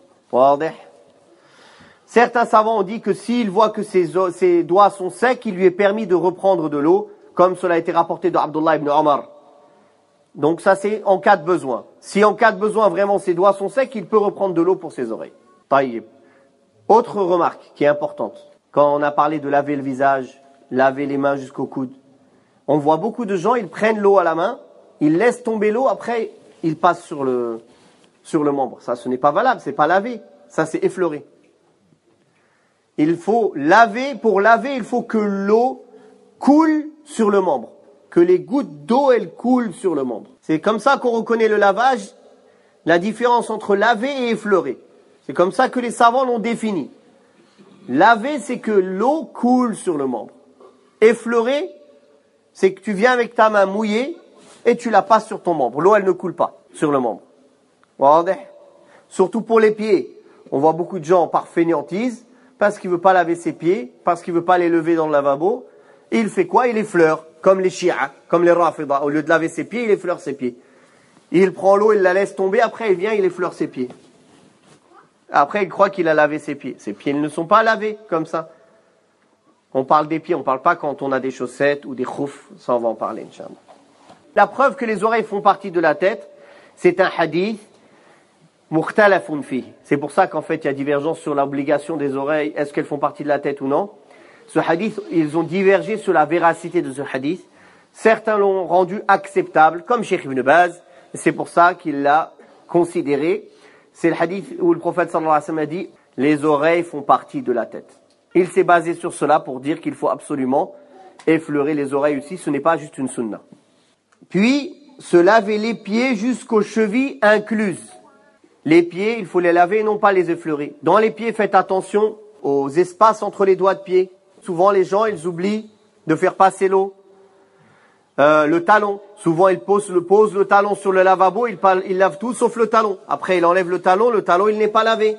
Certains savants ont dit que s'il voit que ses, ses doigts sont secs, il lui est permis de reprendre de l'eau, comme cela a été rapporté de Abdullah ibn Omar. Donc ça c'est en cas de besoin. Si en cas de besoin vraiment ses doigts sont secs, il peut reprendre de l'eau pour ses oreilles. Taïb. Autre remarque qui est importante. Quand on a parlé de laver le visage, laver les mains jusqu'au coude, on voit beaucoup de gens, ils prennent l'eau à la main, ils laissent tomber l'eau, après ils passent sur le, sur le membre. Ça, ce n'est pas valable, c'est pas laver, ça c'est effleurer. Il faut laver, pour laver, il faut que l'eau coule sur le membre. Que les gouttes d'eau, elles coulent sur le membre. C'est comme ça qu'on reconnaît le lavage, la différence entre laver et effleurer. C'est comme ça que les savants l'ont défini. Laver, c'est que l'eau coule sur le membre. Effleurer, c'est que tu viens avec ta main mouillée et tu la passes sur ton membre. L'eau, elle ne coule pas sur le membre. Surtout pour les pieds. On voit beaucoup de gens par fainéantise, parce qu'il ne veut pas laver ses pieds, parce qu'il ne veut pas les lever dans le lavabo. Et il fait quoi? Il effleure, comme les Shia, comme les Rafida. Au lieu de laver ses pieds, il effleure ses pieds. Il prend l'eau, il la laisse tomber, après il vient, il effleure ses pieds. Après, il croit qu'il a lavé ses pieds. Ses pieds ils ne sont pas lavés comme ça. On parle des pieds, on ne parle pas quand on a des chaussettes ou des khouf. Ça, on va en parler, Inch'Allah. La preuve que les oreilles font partie de la tête, c'est un hadith mukhtalafun fi. C'est pour ça qu'en fait, il y a divergence sur l'obligation des oreilles. Est-ce qu'elles font partie de la tête ou non? Ce hadith, ils ont divergé sur la véracité de ce hadith. Certains l'ont rendu acceptable, comme Cheikh Ibn Baz. C'est pour ça qu'il l'a considéré. C'est le hadith où le prophète sallallahu alayhi wa sallam a dit « Les oreilles font partie de la tête ». Il s'est basé sur cela pour dire qu'il faut absolument effleurer les oreilles aussi. Ce n'est pas juste une sunna. Puis, se laver les pieds jusqu'aux chevilles incluses. Les pieds, il faut les laver et non pas les effleurer. Dans les pieds, faites attention aux espaces entre les doigts de pied. Souvent, les gens, ils oublient de faire passer l'eau. Euh, le talon. Souvent, ils posent le, posent le talon sur le lavabo, ils, ils lavent tout sauf le talon. Après, il enlève le talon, le talon, il n'est pas lavé.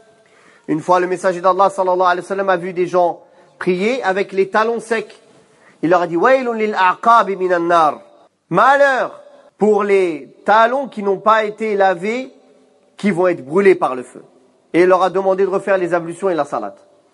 Une fois, le messager d'Allah, sallallahu alayhi wa sallam, a vu des gens prier avec les talons secs. Il leur a dit waylun lil a'qabi minan nar. Malheur pour les talons qui n'ont pas été lavés, qui vont être brûlés par le feu. Et il leur a demandé de refaire les ablutions et la salat.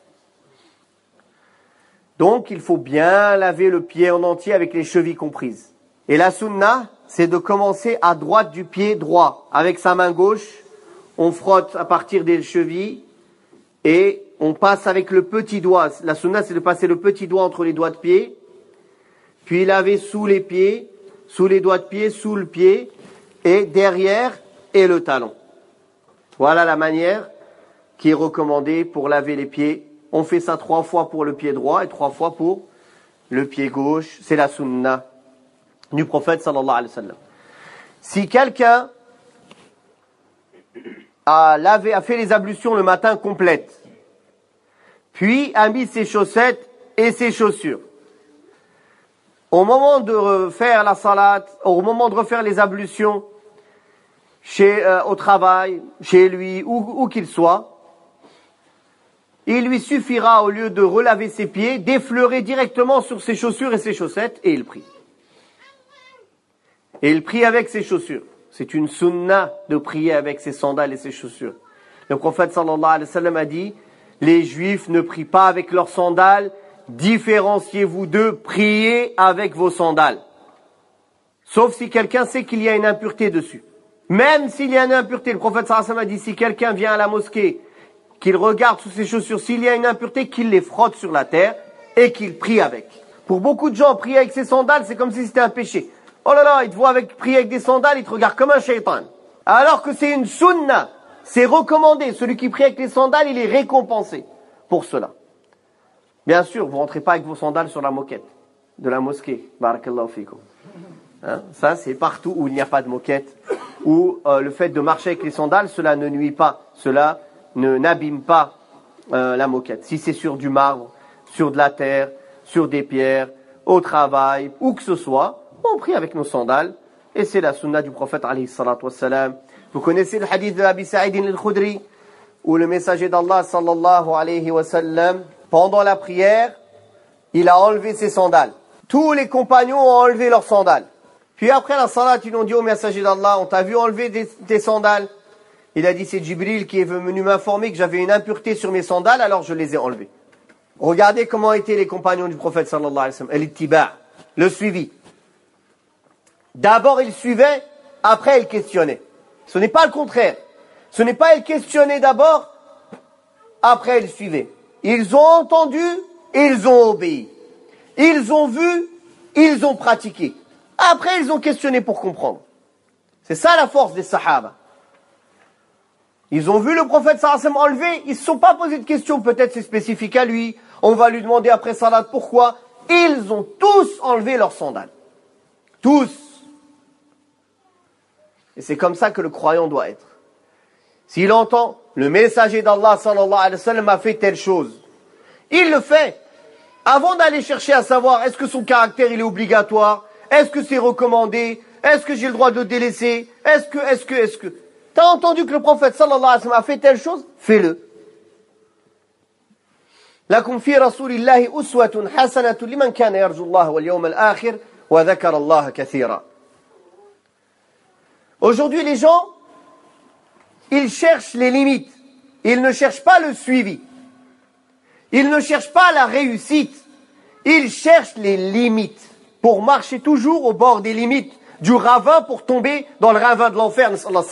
Donc, il faut bien laver le pied en entier avec les chevilles comprises. Et la sunna, c'est de commencer à droite du pied droit. Avec sa main gauche, on frotte à partir des chevilles et on passe avec le petit doigt. La sunna, c'est de passer le petit doigt entre les doigts de pied, puis laver sous les pieds, sous les doigts de pied, sous le pied, et derrière et le talon. Voilà la manière qui est recommandée pour laver les pieds. On fait ça trois fois pour le pied droit et trois fois pour le pied gauche. C'est la sunna du prophète sallallahu alayhi wa sallam. Si quelqu'un a lavé, a fait les ablutions le matin complètes, puis a mis ses chaussettes et ses chaussures, au moment de refaire la salat, au moment de refaire les ablutions, chez, euh, au travail, chez lui, où, où qu'il soit, il lui suffira, au lieu de relaver ses pieds, d'effleurer directement sur ses chaussures et ses chaussettes, et il prie. Et il prie avec ses chaussures. C'est une sunna de prier avec ses sandales et ses chaussures. Le prophète sallallahu alayhi wa sallam a dit, les juifs ne prient pas avec leurs sandales, différenciez-vous d'eux, priez avec vos sandales. Sauf si quelqu'un sait qu'il y a une impureté dessus. Même s'il y a une impureté, le prophète sallallahu alayhi wa sallam a dit, si quelqu'un vient à la mosquée, qu'il regarde sous ses chaussures, s'il y a une impureté, qu'il les frotte sur la terre et qu'il prie avec. Pour beaucoup de gens, prier avec ses sandales, c'est comme si c'était un péché. Oh là là, il te voit avec, prier avec des sandales, il te regarde comme un shaitan. Alors que c'est une sunna, c'est recommandé. Celui qui prie avec les sandales, il est récompensé pour cela. Bien sûr, vous rentrez pas avec vos sandales sur la moquette de la mosquée. Barakallahu fikum. Hein, ça, c'est partout où il n'y a pas de moquette, où euh, le fait de marcher avec les sandales, cela ne nuit pas, cela ne n'abîme pas euh, la moquette. Si c'est sur du marbre, sur de la terre, sur des pierres, au travail, où que ce soit, on prie avec nos sandales, et c'est la sunna du prophète alayhi salatu wassalam. Vous connaissez le hadith de Abi Sa'id al-Khudri, où le messager d'Allah sallallahu alayhi wa sallam, pendant la prière, il a enlevé ses sandales. Tous les compagnons ont enlevé leurs sandales. Puis après la salat, ils ont dit au messager d'Allah, on t'a vu enlever des, tes sandales? Il a dit, c'est Jibril qui est venu m'informer que j'avais une impureté sur mes sandales, alors je les ai enlevées. Regardez comment étaient les compagnons du prophète sallallahu alayhi wa sallam. Al-ittiba', le suivi. D'abord, ils suivaient, après, ils questionnaient. Ce n'est pas le contraire. Ce n'est pas ils questionnaient d'abord, après, ils suivaient. Ils ont entendu, ils ont obéi. Ils ont vu, ils ont pratiqué. Après, ils ont questionné pour comprendre. C'est ça la force des sahaba. Ils ont vu le prophète sallallahu alayhi wa sallam enlever, ils ne se sont pas posé de questions, peut-être c'est spécifique à lui, on va lui demander après salat pourquoi. Ils ont tous enlevé leurs sandales. Tous. Et c'est comme ça que le croyant doit être. S'il entend, le messager d'Allah sallallahu alayhi wa sallam a fait telle chose, il le fait. Avant d'aller chercher à savoir, est-ce que son caractère il est obligatoire, est-ce que c'est recommandé, est-ce que j'ai le droit de le délaisser, est-ce que, est-ce que, est-ce que... T'as entendu que le prophète sallallahu alayhi wa sallam a fait telle chose? Fais-le. Lakum fi rasulillahi uswatun hasanatun liman kana yarju Allah wal yawm al-akhir wa dhakara Allah kathira. Aujourd'hui, les gens, ils cherchent les limites. Ils ne cherchent pas le suivi. Ils ne cherchent pas la réussite. Ils cherchent les limites pour marcher toujours au bord des limites du ravin pour tomber dans le ravin de l'enfer.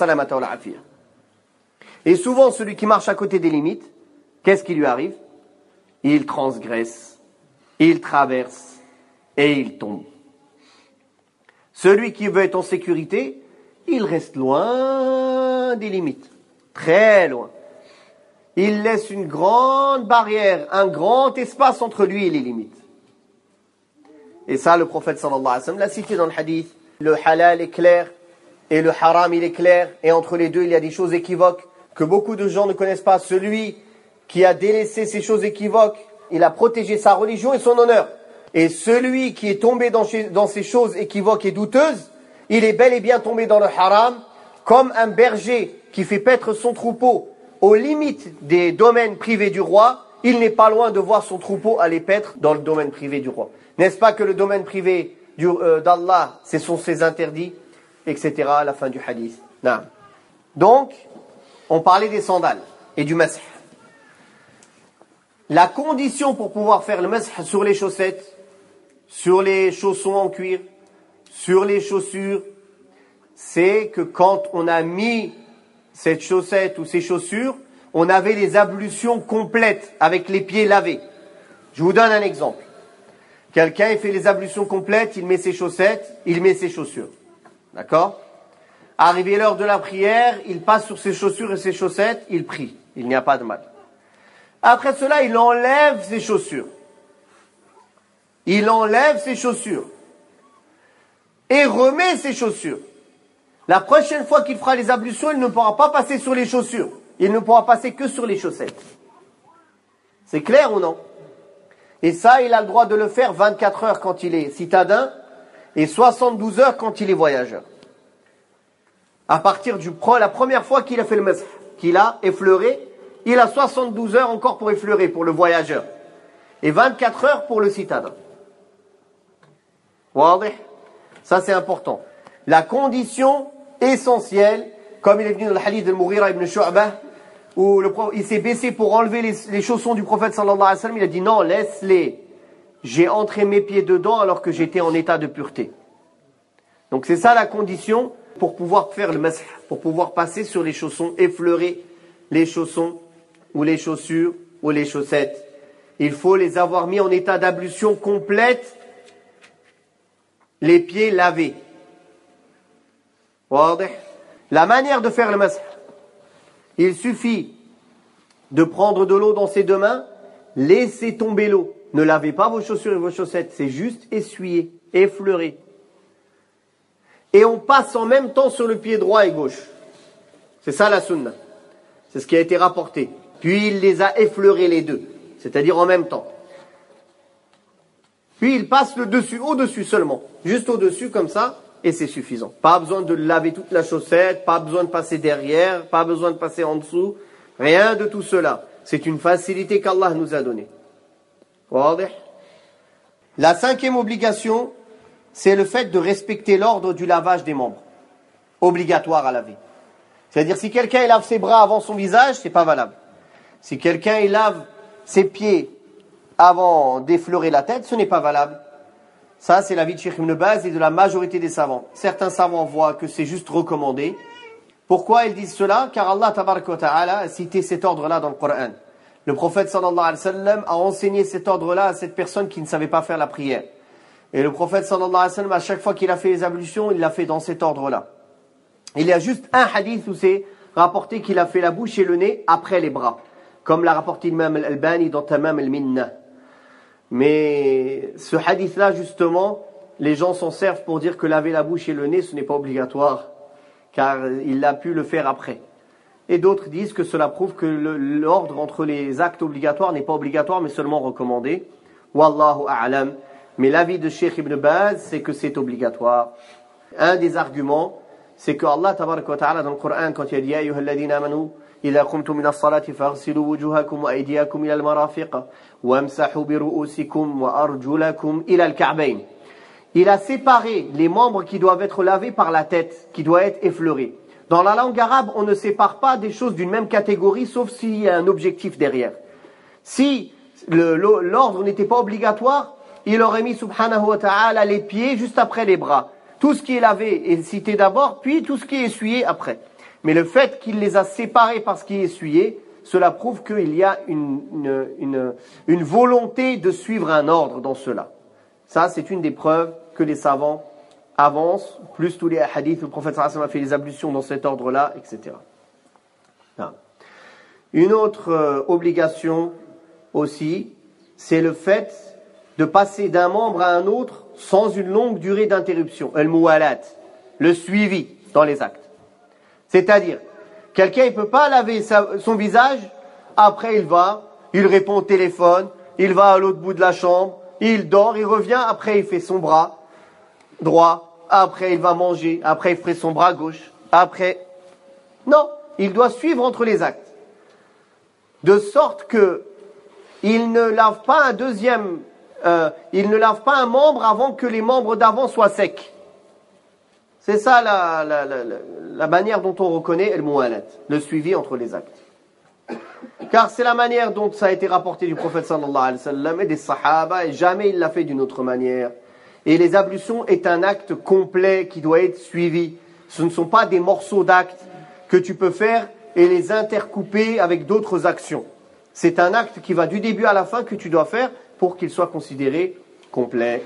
Et souvent, celui qui marche à côté des limites, qu'est-ce qui lui arrive? Il transgresse, il traverse et il tombe. Celui qui veut être en sécurité, il reste loin des limites, très loin. Il laisse une grande barrière, un grand espace entre lui et les limites. Et ça, le prophète sallallahu alayhi wa sallam l'a cité dans le hadith. Le halal est clair et le haram il est clair. Et entre les deux, il y a des choses équivoques que beaucoup de gens ne connaissent pas. Celui qui a délaissé ces choses équivoques, il a protégé sa religion et son honneur. Et celui qui est tombé dans, dans ces choses équivoques et douteuses, il est bel et bien tombé dans le haram, comme un berger qui fait paître son troupeau aux limites des domaines privés du roi. il n'est pas loin de voir son troupeau aller paître dans le domaine privé du roi. N'est-ce pas que le domaine privé du, euh, d'Allah, ce sont ses interdits, et cetera à la fin du hadith. Non. Donc, on parlait des sandales et du masih. La condition pour pouvoir faire le masih sur les chaussettes, sur les chaussons en cuir, sur les chaussures, c'est que quand on a mis cette chaussette ou ces chaussures, on avait les ablutions complètes avec les pieds lavés. Je vous donne un exemple. Quelqu'un il fait les ablutions complètes, il met ses chaussettes, il met ses chaussures. D'accord ? Arrivé l'heure de la prière, il passe sur ses chaussures et ses chaussettes, il prie. Il n'y a pas de mal. Après cela, il enlève ses chaussures. Il enlève ses chaussures. Et remet ses chaussures. La prochaine fois qu'il fera les ablutions, il ne pourra pas passer sur les chaussures. Il ne pourra passer que sur les chaussettes. C'est clair ou non? Et ça, il a le droit de le faire vingt-quatre heures quand il est citadin et soixante-douze heures quand il est voyageur. À partir du la première fois qu'il a fait le masih, qu'il a effleuré, il a soixante-douze heures encore pour effleurer pour le voyageur et vingt-quatre heures pour le citadin. Wadih? Ça c'est important. La condition essentielle, comme il est venu dans le hadith de Mughira ibn Shu'bah, où le, il s'est baissé pour enlever les, les chaussons du prophète sallallahu alayhi wa sallam, il a dit non, laisse-les. J'ai entré mes pieds dedans alors que j'étais en état de pureté. Donc c'est ça la condition pour pouvoir faire le masih, pour pouvoir passer sur les chaussons, effleurer les chaussons ou les chaussures ou les chaussettes. Il faut les avoir mis en état d'ablution complète, les pieds lavés. La manière de faire le masih, il suffit de prendre de l'eau dans ses deux mains, laissez tomber l'eau. Ne lavez pas vos chaussures et vos chaussettes, c'est juste essuyer, effleurer. Et on passe en même temps sur le pied droit et gauche. C'est ça la sunna. C'est ce qui a été rapporté. Puis il les a effleurés les deux, c'est-à-dire en même temps. Puis il passe le dessus, au-dessus seulement, juste au-dessus comme ça, et c'est suffisant. Pas besoin de laver toute la chaussette, pas besoin de passer derrière, pas besoin de passer en dessous, rien de tout cela. C'est une facilité qu'Allah nous a donnée. La cinquième obligation, c'est le fait de respecter l'ordre du lavage des membres. Obligatoire à laver. C'est-à-dire si quelqu'un il lave ses bras avant son visage, c'est pas valable. Si quelqu'un il lave ses pieds avant d'effleurer la tête, ce n'est pas valable. Ça, c'est l'avis de Cheikh Ibn Baz et de la majorité des savants. Certains savants voient que c'est juste recommandé. Pourquoi ils disent cela? Car Allah tabaraka wa ta'ala a cité cet ordre-là dans le Coran. Le prophète sallallahu alayhi wa sallam a enseigné cet ordre-là à cette personne qui ne savait pas faire la prière. Et le prophète sallallahu alayhi wa sallam, à chaque fois qu'il a fait les ablutions, il l'a fait dans cet ordre-là. Il y a juste un hadith où c'est rapporté qu'il a fait la bouche et le nez après les bras. Comme l'a rapporté l'imam al-Albani dans Tamam al-Minna. Mais ce hadith-là, justement, les gens s'en servent pour dire que laver la bouche et le nez, ce n'est pas obligatoire, car il a pu le faire après. Et d'autres disent que cela prouve que le, l'ordre entre les actes obligatoires n'est pas obligatoire, mais seulement recommandé. Wallahu a'lam. Mais l'avis de Cheikh Ibn Baz, c'est que c'est obligatoire. Un des arguments, c'est que Allah tabaraka wa ta'ala dans le Coran, quand il a dit « Ya ayyuhalladhina amanu » إذا قمتم من الصلاة فاغسلوا وجوهكم وأيديكم إلى المرافق وامسحوا برؤوسكم وأرجلكم إلى الكعبين. Il a séparé les membres qui doivent être lavés par la tête, qui doit être effleurée. Dans la langue arabe, on ne sépare pas des choses d'une même catégorie, sauf s'il y a un objectif derrière. Si le, l'ordre n'était pas obligatoire, il aurait mis subhanahu wa ta'ala les pieds juste après les bras. Tout ce qui est lavé est cité d'abord, puis tout ce qui est essuyé après. Mais le fait qu'il les a séparés par ce qui est essuyé, cela prouve qu'il y a une, une, une, une volonté de suivre un ordre dans cela. Ça, c'est une des preuves que les savants avancent, plus tous les hadiths où le prophète sallallahu alayhi wa sallam a fait les ablutions dans cet ordre-là, et cetera. Ah. Une autre euh, obligation aussi, c'est le fait de passer d'un membre à un autre sans une longue durée d'interruption. Al-muwalat, le suivi dans les actes. C'est-à-dire, quelqu'un il peut pas laver sa, son visage, après il va, il répond au téléphone, il va à l'autre bout de la chambre, il dort, il revient, après il fait son bras droit, après il va manger, après il fait son bras gauche, après... Non, il doit suivre entre les actes. De sorte que il ne lave pas un deuxième, euh, il ne lave pas un membre avant que les membres d'avant soient secs. C'est ça la, la, la, la, la manière dont on reconnaît le muwalat, le suivi entre les actes. Car c'est la manière dont ça a été rapporté du prophète sallallahu alayhi wa sallam et des sahaba, et jamais il l'a fait d'une autre manière. Et les ablutions est un acte complet qui doit être suivi. Ce ne sont pas des morceaux d'actes que tu peux faire et les intercouper avec d'autres actions. C'est un acte qui va du début à la fin que tu dois faire pour qu'il soit considéré complet.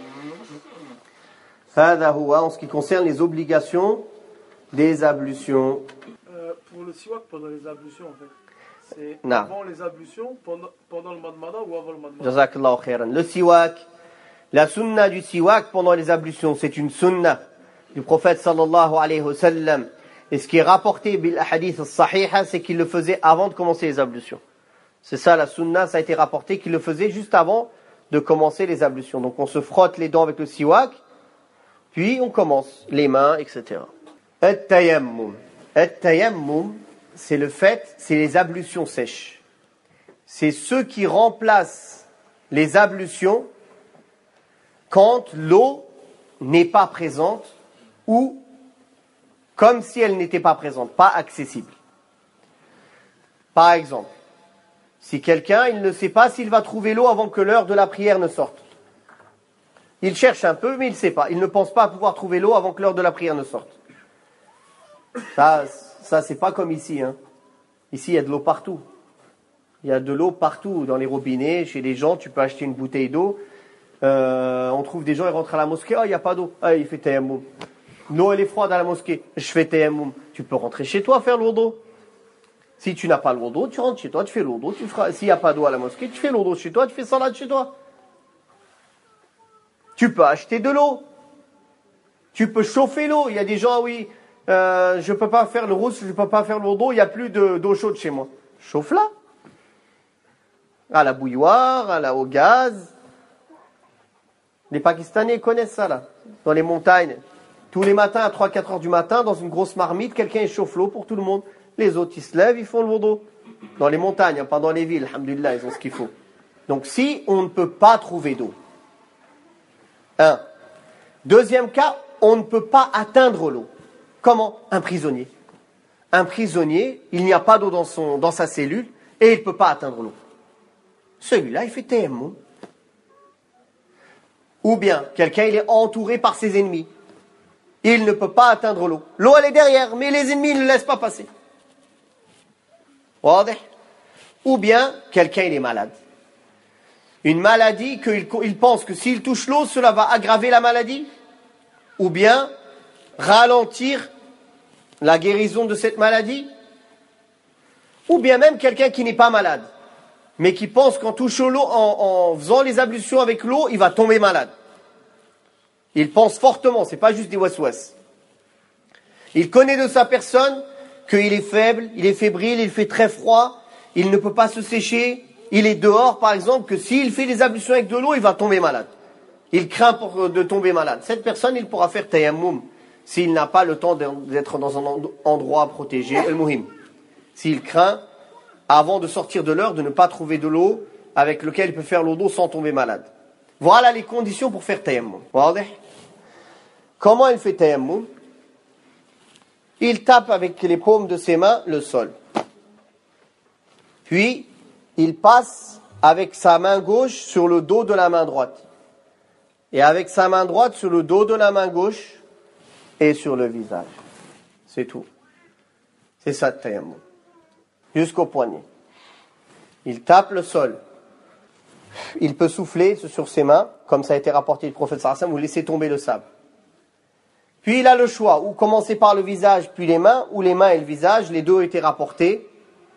هذا هو en ce qui concerne les obligations des ablutions. Euh, pour le siwak pendant les ablutions, en fait. C'est Non. avant les ablutions, pendant, pendant le madmada ou avant le madmada? Jazakallahu khairan. Le siwak, la sunna du siwak pendant les ablutions, c'est une sunna du prophète sallallahu alayhi wa sallam. Et ce qui est rapporté bil hadith al-sahiha, c'est qu'il le faisait avant de commencer les ablutions. C'est ça la sunna, ça a été rapporté qu'il le faisait juste avant de commencer les ablutions. Donc on se frotte les dents avec le siwak, puis on commence les mains, et cetera. At-tayammum. At-tayammum, c'est le fait, c'est les ablutions sèches. C'est ceux qui remplacent les ablutions quand l'eau n'est pas présente ou comme si elle n'était pas présente, pas accessible. Par exemple, si quelqu'un, il ne sait pas s'il va trouver l'eau avant que l'heure de la prière ne sorte. Il cherche un peu, mais il ne sait pas. Il ne pense pas à pouvoir trouver l'eau avant que l'heure de la prière ne sorte. Ça, ça c'est pas comme ici. Hein. Ici, il y a de l'eau partout. Il y a de l'eau partout, dans les robinets, chez les gens. Tu peux acheter une bouteille d'eau. Euh, on trouve des gens, ils rentrent à la mosquée. Ah, oh, il n'y a pas d'eau. Ah, il fait tayammum. L'eau, elle est froide à la mosquée. Je fais tayammum. Tu peux rentrer chez toi faire l'eau d'eau. Si tu n'as pas l'eau d'eau, tu rentres chez toi, tu fais l'eau d'eau. Tu feras. S'il n'y a pas d'eau à la mosquée, tu fais l'eau d'eau chez toi, tu fais salade chez toi. Tu peux acheter de l'eau. Tu peux chauffer l'eau. Il y a des gens, oui, euh, je ne peux pas faire le rousse, je ne peux pas faire l'eau d'eau, il n'y a plus de, d'eau chaude chez moi. Chauffe-la. À la bouilloire, à la, au gaz. Les Pakistanais connaissent ça, là. Dans les montagnes. Tous les matins, à trois quatre heures du matin, dans une grosse marmite, quelqu'un chauffe l'eau pour tout le monde. Les autres, ils se lèvent, ils font l'eau d'eau. Dans les montagnes, hein, pas dans les villes, alhamdoulilah, ils ont ce qu'il faut. Donc, si on ne peut pas trouver d'eau, un. Deuxième cas, on ne peut pas atteindre l'eau. Comment? Un prisonnier. Un prisonnier, il n'y a pas d'eau dans, son, dans sa cellule et il ne peut pas atteindre l'eau. Celui-là, il fait tayammum. Ou bien, quelqu'un, il est entouré par ses ennemis. Il ne peut pas atteindre l'eau. L'eau, elle est derrière, mais les ennemis ne le laissent pas passer. Ou bien, quelqu'un, il est malade. Une maladie qu'il il pense que s'il touche l'eau, cela va aggraver la maladie, ou bien ralentir la guérison de cette maladie, ou bien même quelqu'un qui n'est pas malade, mais qui pense qu'en touchant l'eau, en, en faisant les ablutions avec l'eau, il va tomber malade. Il pense fortement, c'est pas juste des waswas. Il connaît de sa personne qu'il est faible, il est fébrile, il fait très froid, il ne peut pas se sécher. Il est dehors, par exemple, que s'il fait des ablutions avec de l'eau, il va tomber malade. Il craint pour, de tomber malade. Cette personne, il pourra faire tayammum s'il n'a pas le temps d'être dans un endroit protégé, al-muhim. S'il craint, avant de sortir de l'heure, de ne pas trouver de l'eau avec lequel il peut faire l'eau d'eau sans tomber malade. Voilà les conditions pour faire tayammum. Comment il fait tayammum? Il tape avec les paumes de ses mains le sol. Puis, il passe avec sa main gauche sur le dos de la main droite. Et avec sa main droite sur le dos de la main gauche et sur le visage. C'est tout. C'est ça le tayammum. Jusqu'au poignet. Il tape le sol. Il peut souffler sur ses mains, comme ça a été rapporté du prophète sallallahu alayhi wa sallam, ou laisser tomber le sable. Puis il a le choix, ou commencer par le visage puis les mains, ou les mains et le visage, les deux ont été rapportés.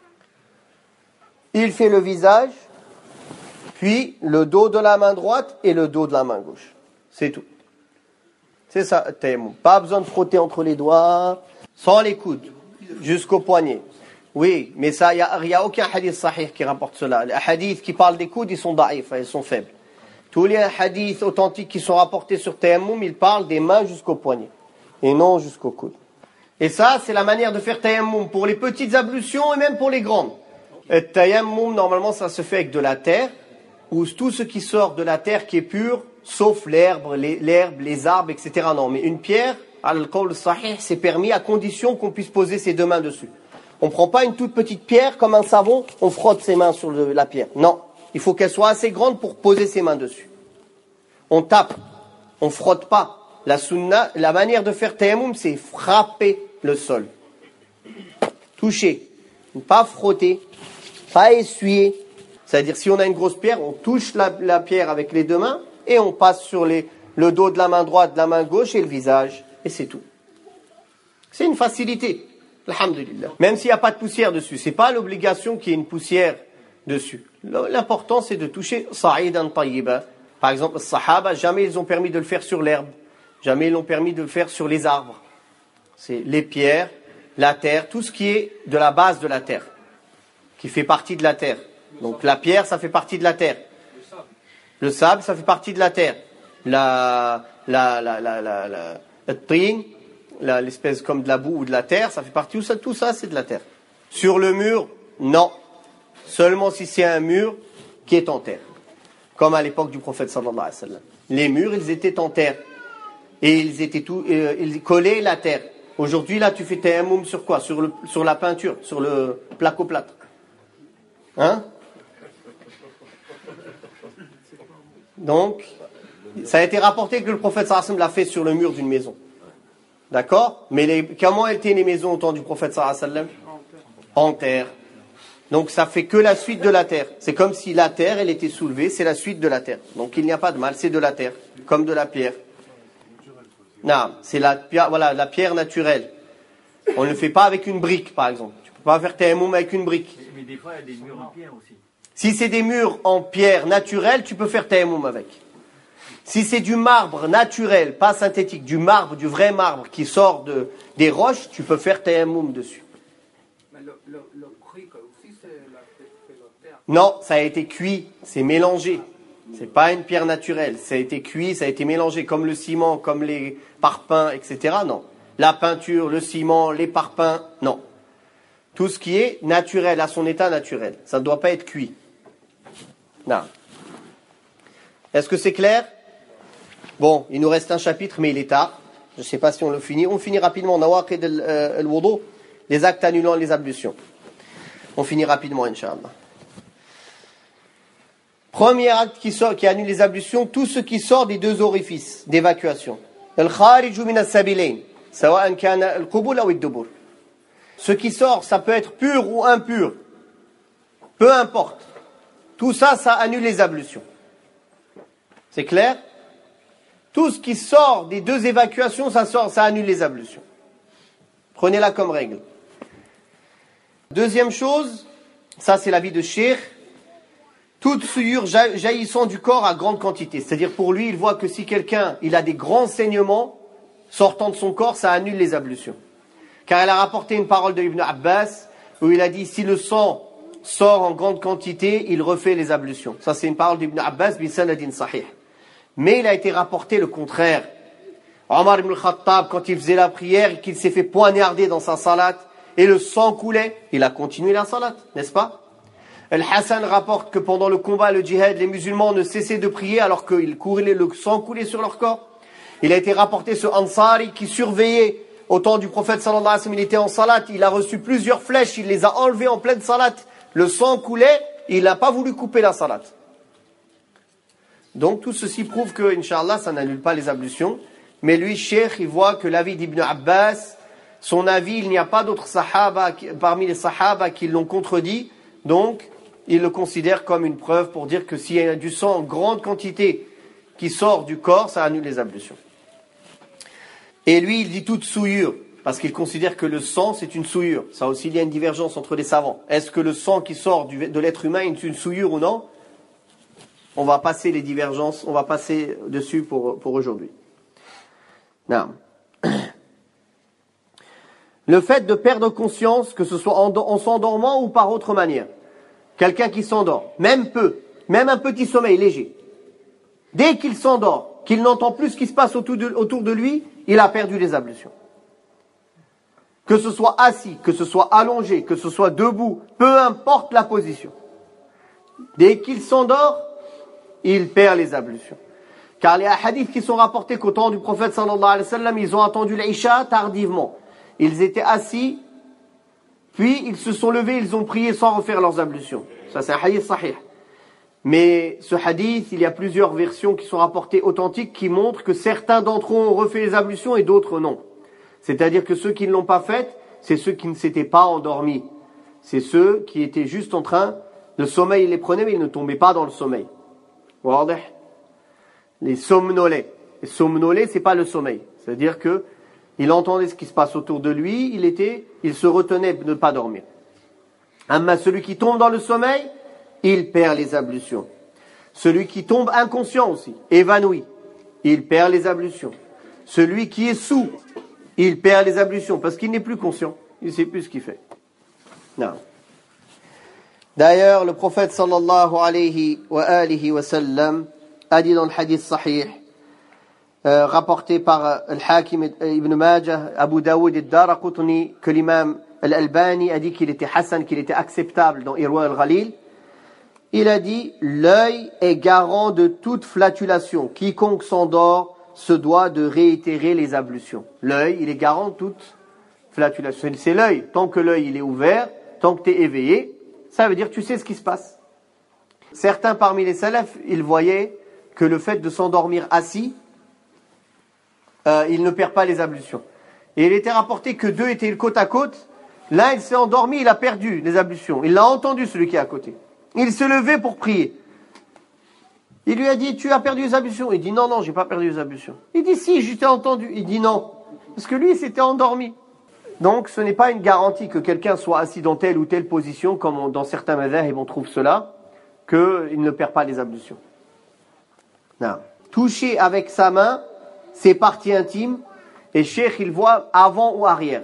Il fait le visage, puis le dos de la main droite et le dos de la main gauche. C'est tout. C'est ça, tayammum. Pas besoin de frotter entre les doigts, sans les coudes, jusqu'au poignet. Oui, mais ça, il n'y a, y a aucun hadith sahih qui rapporte cela. Les hadiths qui parlent des coudes, ils sont da'if, ils sont faibles. Tous les hadiths authentiques qui sont rapportés sur tayammum, ils parlent des mains jusqu'au poignet, et non jusqu'au coude. Et ça, c'est la manière de faire tayammum pour les petites ablutions et même pour les grandes. Et tayammum, normalement, ça se fait avec de la terre, ou tout ce qui sort de la terre qui est pur, sauf l'herbe, les, l'herbe, les arbres, et cetera. Non, mais une pierre, al-qawl sahih, c'est permis à condition qu'on puisse poser ses deux mains dessus. On ne prend pas une toute petite pierre comme un savon, on frotte ses mains sur le, la pierre. Non, il faut qu'elle soit assez grande pour poser ses mains dessus. On tape, on frotte pas. La sunna, la manière de faire tayammum, c'est frapper le sol. Toucher, pas frotter, pas essuyer. C'est-à-dire si on a une grosse pierre, on touche la, la pierre avec les deux mains et on passe sur les, le dos de la main droite, de la main gauche et le visage. Et c'est tout. C'est une facilité. Alhamdulillah. Même s'il n'y a pas de poussière dessus. C'est pas l'obligation qu'il y ait une poussière dessus. L'important c'est de toucher sa'idan tayyiba. Par exemple, les sahaba, jamais ils ont permis de le faire sur l'herbe. Jamais ils l'ont permis de le faire sur les arbres. C'est les pierres, la terre, tout ce qui est de la base de la terre. Qui fait partie de la terre. Donc la pierre, ça fait partie de la terre. Le sable, ça fait partie de la terre. La, la, la, la, la, la, la trin, la, l'espèce comme de la boue ou de la terre, ça fait partie, tout ça, tout ça c'est de la terre. Sur le mur, non. Seulement si c'est un mur qui est en terre. Comme à l'époque du prophète sallallahu alayhi wa sallam. Les murs, ils étaient en terre. Et ils étaient tout, euh, ils collaient la terre. Aujourd'hui, là, tu fais tayammum sur quoi? Sur le, sur la peinture, sur le placo-plâtre. Hein? Donc, ça a été rapporté que le prophète sallallahu alayhi wa sallam l'a fait sur le mur d'une maison. D'accord? Mais les, comment étaient les maisons au temps du prophète sallallahu alayhi wa sallam? En terre. Donc ça fait que la suite de la terre. C'est comme si la terre, elle était soulevée, c'est la suite de la terre. Donc il n'y a pas de mal, c'est de la terre, comme de la pierre. Non, c'est la pierre, voilà, la pierre naturelle. On ne le fait pas avec une brique, par exemple. Tu peux pas faire tayammum avec une brique. Mais des fois, il y a des murs en pierre aussi. Si c'est des murs en pierre naturelle, tu peux faire tayammum avec. Si c'est du marbre naturel, pas synthétique, du marbre, du vrai marbre qui sort de, des roches, tu peux faire tayammum dessus. Mais le, le, le brique aussi, c'est la, c'est la terre. Non, ça a été cuit, c'est mélangé. C'est pas une pierre naturelle. Ça a été cuit, ça a été mélangé comme le ciment, comme les parpaings, et cetera. Non. La peinture, le ciment, les parpaings, non. Tout ce qui est naturel, à son état naturel. Ça ne doit pas être cuit. Non. Est-ce que c'est clair? Bon, il nous reste un chapitre, mais il est tard. Je ne sais pas si on le finit. On finit rapidement. Nawaqid al-wudu, les actes annulant les ablutions. On finit rapidement, Inch'Allah. Premier acte qui sort, qui annule les ablutions, tout ce qui sort des deux orifices d'évacuation. Al-khariju min as-sabilayn, sawa'an kana al-qubul aw ad-dubur. Ce qui sort, ça peut être pur ou impur. Peu importe. Tout ça, ça annule les ablutions. C'est clair? Tout ce qui sort des deux évacuations, ça sort, ça annule les ablutions. Prenez-la comme règle. Deuxième chose, ça c'est l'avis de Cheikh, toute souillure jaillissant du corps à grande quantité. C'est-à-dire pour lui, il voit que si quelqu'un, il a des grands saignements sortant de son corps, ça annule les ablutions. Car elle a rapporté une parole de Ibn Abbas, où il a dit, si le sang sort en grande quantité, il refait les ablutions. Ça c'est une parole d'Ibn Abbas, bi sanadin sahih. Mais il a été rapporté le contraire. Omar ibn al-Khattab, quand il faisait la prière et qu'il s'est fait poignarder dans sa salate, et le sang coulait, il a continué la salate, n'est-ce pas? Al-Hassan rapporte que pendant le combat, le djihad, les musulmans ne cessaient de prier alors qu'il courait, le sang coulait sur leur corps. Il a été rapporté ce Ansari qui surveillait au temps du prophète sallallahu alayhi wa sallam, il était en salate, il a reçu plusieurs flèches, il les a enlevées en pleine salate, le sang coulait, il n'a pas voulu couper la salate. Donc tout ceci prouve que, Inch'Allah, ça n'annule pas les ablutions. Mais lui, Cheikh, il voit que l'avis d'Ibn Abbas, son avis, il n'y a pas d'autres sahaba, parmi les sahaba qui l'ont contredit. Donc, il le considère comme une preuve pour dire que s'il y a du sang en grande quantité qui sort du corps, ça annule les ablutions. Et lui, il dit toute souillure, parce qu'il considère que le sang, c'est une souillure. Ça aussi, il y a une divergence entre les savants. Est-ce que le sang qui sort du, de l'être humain est une souillure ou non? On va passer les divergences, on va passer dessus pour, pour aujourd'hui. Non. Le fait de perdre conscience, que ce soit en, en s'endormant ou par autre manière. Quelqu'un qui s'endort, même peu, même un petit sommeil léger. Dès qu'il s'endort, qu'il n'entend plus ce qui se passe autour de, autour de lui, il a perdu les ablutions. Que ce soit assis, que ce soit allongé, que ce soit debout, peu importe la position. Dès qu'il s'endort, il perd les ablutions. Car les hadiths qui sont rapportés qu'au temps du prophète sallallahu alayhi wa sallam, ils ont attendu l'Isha tardivement. Ils étaient assis, puis ils se sont levés, ils ont prié sans refaire leurs ablutions. Ça c'est un hadith sahih. Mais ce hadith, il y a plusieurs versions qui sont rapportées authentiques qui montrent que certains d'entre eux ont refait les ablutions et d'autres non. C'est-à-dire que ceux qui ne l'ont pas fait, c'est ceux qui ne s'étaient pas endormis. C'est ceux qui étaient juste en train, le sommeil les prenait mais ils ne tombaient pas dans le sommeil. Les somnolés. Les somnolés, c'est pas le sommeil. C'est-à-dire que il entendait ce qui se passe autour de lui, il était, il se retenait de ne pas dormir. Amma celui qui tombe dans le sommeil, il perd les ablutions. Celui qui tombe inconscient aussi, évanoui, il perd les ablutions. Celui qui est sous, il perd les ablutions parce qu'il n'est plus conscient, il ne sait plus ce qu'il fait. Non. D'ailleurs, le prophète sallallahu alayhi wa alihi wa sallam a dit dans le hadith sahih, euh, rapporté par euh, Al-Hakim Ibn Majah, Abu Daoud et Daraqutni, que l'imam Al-Albani a dit qu'il était hassan, qu'il était acceptable dans Irwa al-Ghalil. Il a dit, l'œil est garant de toute flatulation. Quiconque s'endort se doit de réitérer les ablutions. L'œil, il est garant de toute flatulation. C'est l'œil. Tant que l'œil il est ouvert, tant que tu es éveillé, ça veut dire que tu sais ce qui se passe. Certains parmi les salafs, ils voyaient que le fait de s'endormir assis, euh, il ne perd pas les ablutions. Et il était rapporté que deux étaient côte à côte. L'un, il s'est endormi, il a perdu les ablutions. Il l'a entendu, celui qui est à côté. Il s'est levé pour prier. Il lui a dit, tu as perdu les ablutions. Il dit, non, non, j'ai pas perdu les ablutions. Il dit, si, je t'ai entendu. Il dit, non. Parce que lui, il s'était endormi. Donc, ce n'est pas une garantie que quelqu'un soit assis dans telle ou telle position, comme on, dans certains madhahib on trouve cela, qu'il ne perd pas les ablutions. Non. Toucher avec sa main ses parties intimes, et Cheikh, il voit avant ou arrière.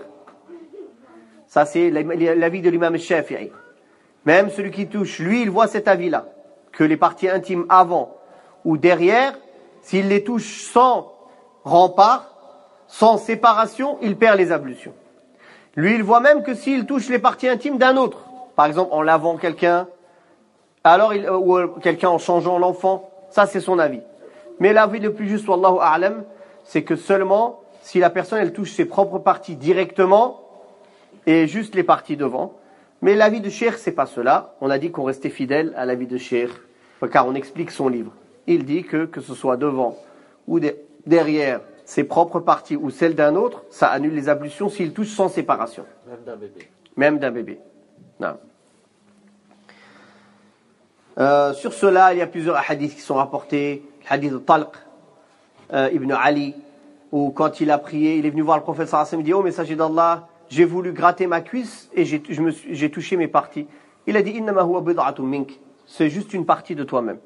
Ça, c'est l'avis de l'imam Shafi'i. Même celui qui touche, lui, il voit cet avis-là, que les parties intimes avant ou derrière, s'il les touche sans rempart, sans séparation, il perd les ablutions. Lui, il voit même que s'il touche les parties intimes d'un autre, par exemple en lavant quelqu'un, alors il, ou quelqu'un en changeant l'enfant, ça c'est son avis. Mais l'avis le plus juste, wallahu a'lam, c'est que seulement si la personne elle touche ses propres parties directement et juste les parties devant. Mais l'avis de Cheikh, c'est pas cela. On a dit qu'on restait fidèle à l'avis de Cheikh, car on explique son livre. Il dit que que ce soit devant ou de, derrière ses propres parties ou celles d'un autre, ça annule les ablutions s'il touche sans séparation. Même d'un bébé. Même d'un bébé. Non. Euh, sur cela, il y a plusieurs hadiths qui sont rapportés. Le hadith de Talq euh, ibn Ali, où quand il a prié, il est venu voir le prophète sallallahu alayhi wa sallam, il dit, oh messager d'Allah, j'ai voulu gratter ma cuisse et j'ai, je me suis, j'ai touché mes parties. Il a dit, innama huwa bid'atun mink. C'est juste une partie de toi-même.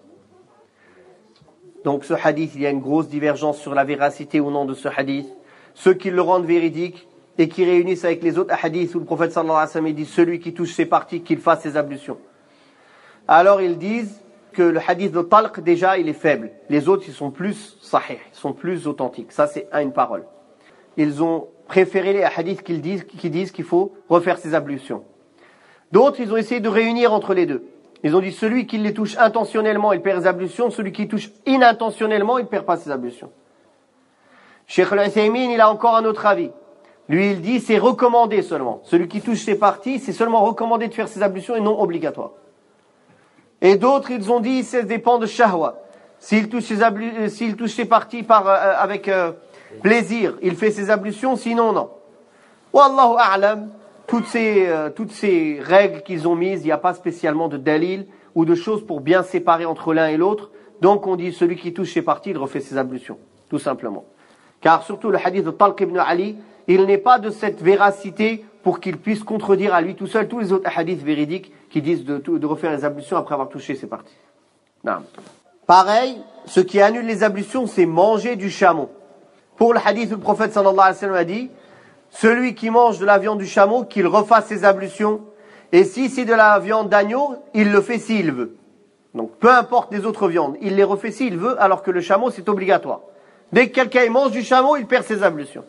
Donc ce hadith, il y a une grosse divergence sur la véracité ou non de ce hadith. Ceux qui le rendent véridique et qui réunissent avec les autres hadiths où le prophète sallallahu alayhi wa sallam dit, celui qui touche ses parties, qu'il fasse ses ablutions. Alors ils disent que le hadith de Talq, déjà, il est faible. Les autres, ils sont plus sahih, ils sont plus authentiques. Ça, c'est une parole. Ils ont préféré les hadiths qui disent, qui disent qu'il faut refaire ses ablutions. D'autres, ils ont essayé de réunir entre les deux. Ils ont dit, celui qui les touche intentionnellement, il perd ses ablutions. Celui qui touche inintentionnellement, il ne perd pas ses ablutions. Cheikh Al-Uthaymin, il a encore un autre avis. Lui, il dit, c'est recommandé seulement. Celui qui touche ses parties, c'est seulement recommandé de faire ses ablutions et non obligatoire. Et d'autres, ils ont dit, ça dépend de shahwa. S'il touche ses, ablu- s'il touche ses parties par, euh, avec euh, plaisir, il fait ses ablutions, sinon non. Wallahu a'lam, toutes ces, euh, toutes ces règles qu'ils ont mises, il n'y a pas spécialement de dalil ou de choses pour bien séparer entre l'un et l'autre. Donc on dit, celui qui touche ses parties, il refait ses ablutions, tout simplement. Car surtout le hadith de Talq ibn Ali, il n'est pas de cette véracité pour qu'il puisse contredire à lui tout seul tous les autres hadiths véridiques qui disent de, de refaire les ablutions après avoir touché ses parties. Non. Pareil, ce qui annule les ablutions, c'est manger du chameau. Pour le hadith, le prophète sallallahu alayhi wa sallam a dit, celui qui mange de la viande du chameau, qu'il refasse ses ablutions, et si c'est de la viande d'agneau, il le fait s'il veut. Donc peu importe les autres viandes, il les refait s'il veut, alors que le chameau c'est obligatoire. Dès que quelqu'un mange du chameau, il perd ses ablutions.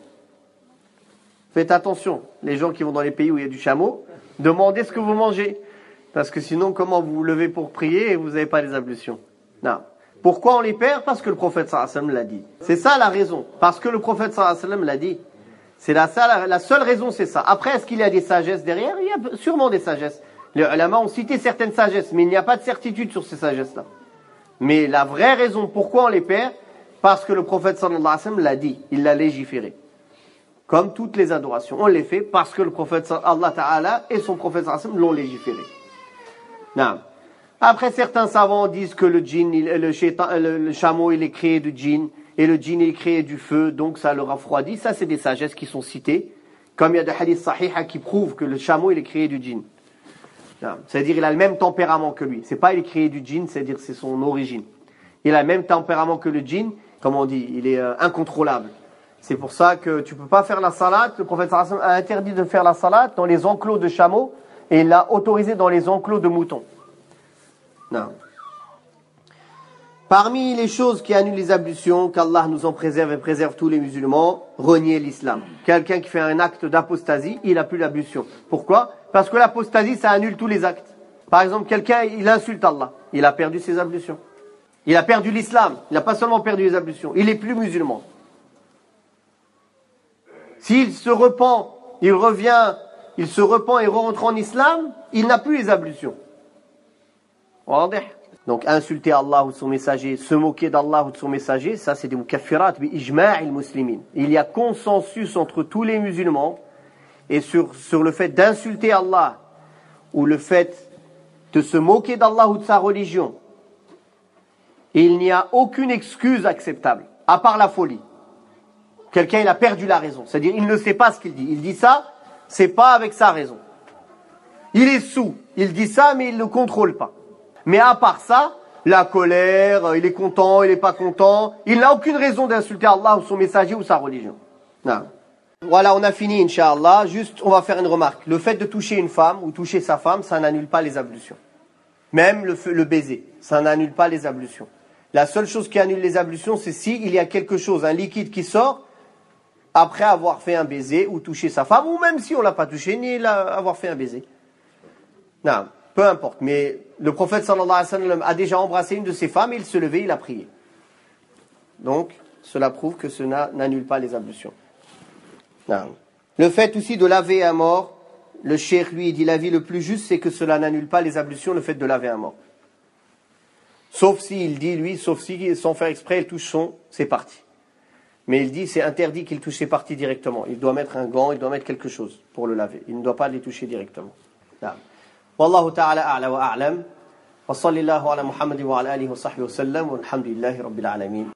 Faites attention, les gens qui vont dans les pays où il y a du chameau, demandez ce que vous mangez. Parce que sinon, comment vous vous levez pour prier et vous n'avez pas les ablutions? Non. Pourquoi on les perd? Parce que le prophète sallallahu alayhi wa sallam l'a dit. C'est ça la raison. Parce que le prophète sallallahu alayhi wa sallam l'a dit. C'est la, la, la seule raison, c'est ça. Après, est-ce qu'il y a des sagesses derrière? Il y a sûrement des sagesses. Les ulama ont cité certaines sagesses, mais il n'y a pas de certitude sur ces sagesses-là. Mais la vraie raison pourquoi on les perd, parce que le prophète sallallahu alayhi wa sallam l'a dit. Il l'a légiféré. Comme toutes les adorations. On les fait parce que le prophète, Allah Ta'ala et son prophète sallallahu alayhi wa sallam l'ont légiféré. Non. Après, certains savants disent que le djinn, il, le, shaitan, le, le chameau, il est créé du djinn, et le djinn, il est créé du feu, donc ça le refroidit. Ça, c'est des sagesses qui sont citées. Comme il y a des hadiths sahiha qui prouvent que le chameau, il est créé du djinn. C'est-à-dire, il a le même tempérament que lui. C'est pas il est créé du djinn, c'est-à-dire c'est son origine. Il a le même tempérament que le djinn, comme on dit, il est euh, incontrôlable. C'est pour ça que tu peux pas faire la salate. Le prophète sallallahu alayhi wa sallam a interdit de faire la salate dans les enclos de chameaux, et il l'a autorisé dans les enclos de moutons. Non. Parmi les choses qui annulent les ablutions, qu'Allah nous en préserve et préserve tous les musulmans, renier l'islam. Quelqu'un qui fait un acte d'apostasie, il n'a plus l'ablution. Pourquoi? Parce que l'apostasie, ça annule tous les actes. Par exemple, quelqu'un, il insulte Allah, il a perdu ses ablutions. Il a perdu l'islam, il n'a pas seulement perdu les ablutions, il n'est plus musulman. S'il se repent, il revient, il se repent et rentre en islam, il n'a plus les ablutions. Donc insulter Allah ou son messager, se moquer d'Allah ou de son messager, ça c'est des mukaffirat bi ijma'il muslimin. Il y a consensus entre tous les musulmans et sur, sur le fait d'insulter Allah ou le fait de se moquer d'Allah ou de sa religion. Et il n'y a aucune excuse acceptable, à part la folie. Quelqu'un il a perdu la raison, c'est-à-dire il ne sait pas ce qu'il dit. Il dit ça, c'est pas avec sa raison. Il est saoul, il dit ça mais il ne contrôle pas. Mais à part ça, la colère, il est content, il n'est pas content, il n'a aucune raison d'insulter Allah ou son messager ou sa religion. Non. Voilà, on a fini, Inch'Allah. Juste, on va faire une remarque. Le fait de toucher une femme ou toucher sa femme, ça n'annule pas les ablutions. Même le, le baiser, ça n'annule pas les ablutions. La seule chose qui annule les ablutions, c'est s'il y a quelque chose, un liquide qui sort, après avoir fait un baiser ou toucher sa femme, ou même si on ne l'a pas touché, ni avoir fait un baiser. Non. Peu importe, mais le prophète sallallahu alayhi wa sallam a déjà embrassé une de ses femmes, il se levait, il a prié. Donc, cela prouve que cela n'annule pas les ablutions. Non. Le fait aussi de laver un mort, le cheikh lui dit l'avis le plus juste, c'est que cela n'annule pas les ablutions, le fait de laver un mort. Sauf s'il dit, lui, sauf si, sans faire exprès, il touche son, c'est parti. Mais il dit, c'est interdit qu'il touche ses parties directement. Il doit mettre un gant, il doit mettre quelque chose pour le laver. Il ne doit pas les toucher directement. Non. والله تعالى أعلى وأعلم وصلى الله على محمد وعلى آله وصحبه وسلم والحمد لله رب العالمين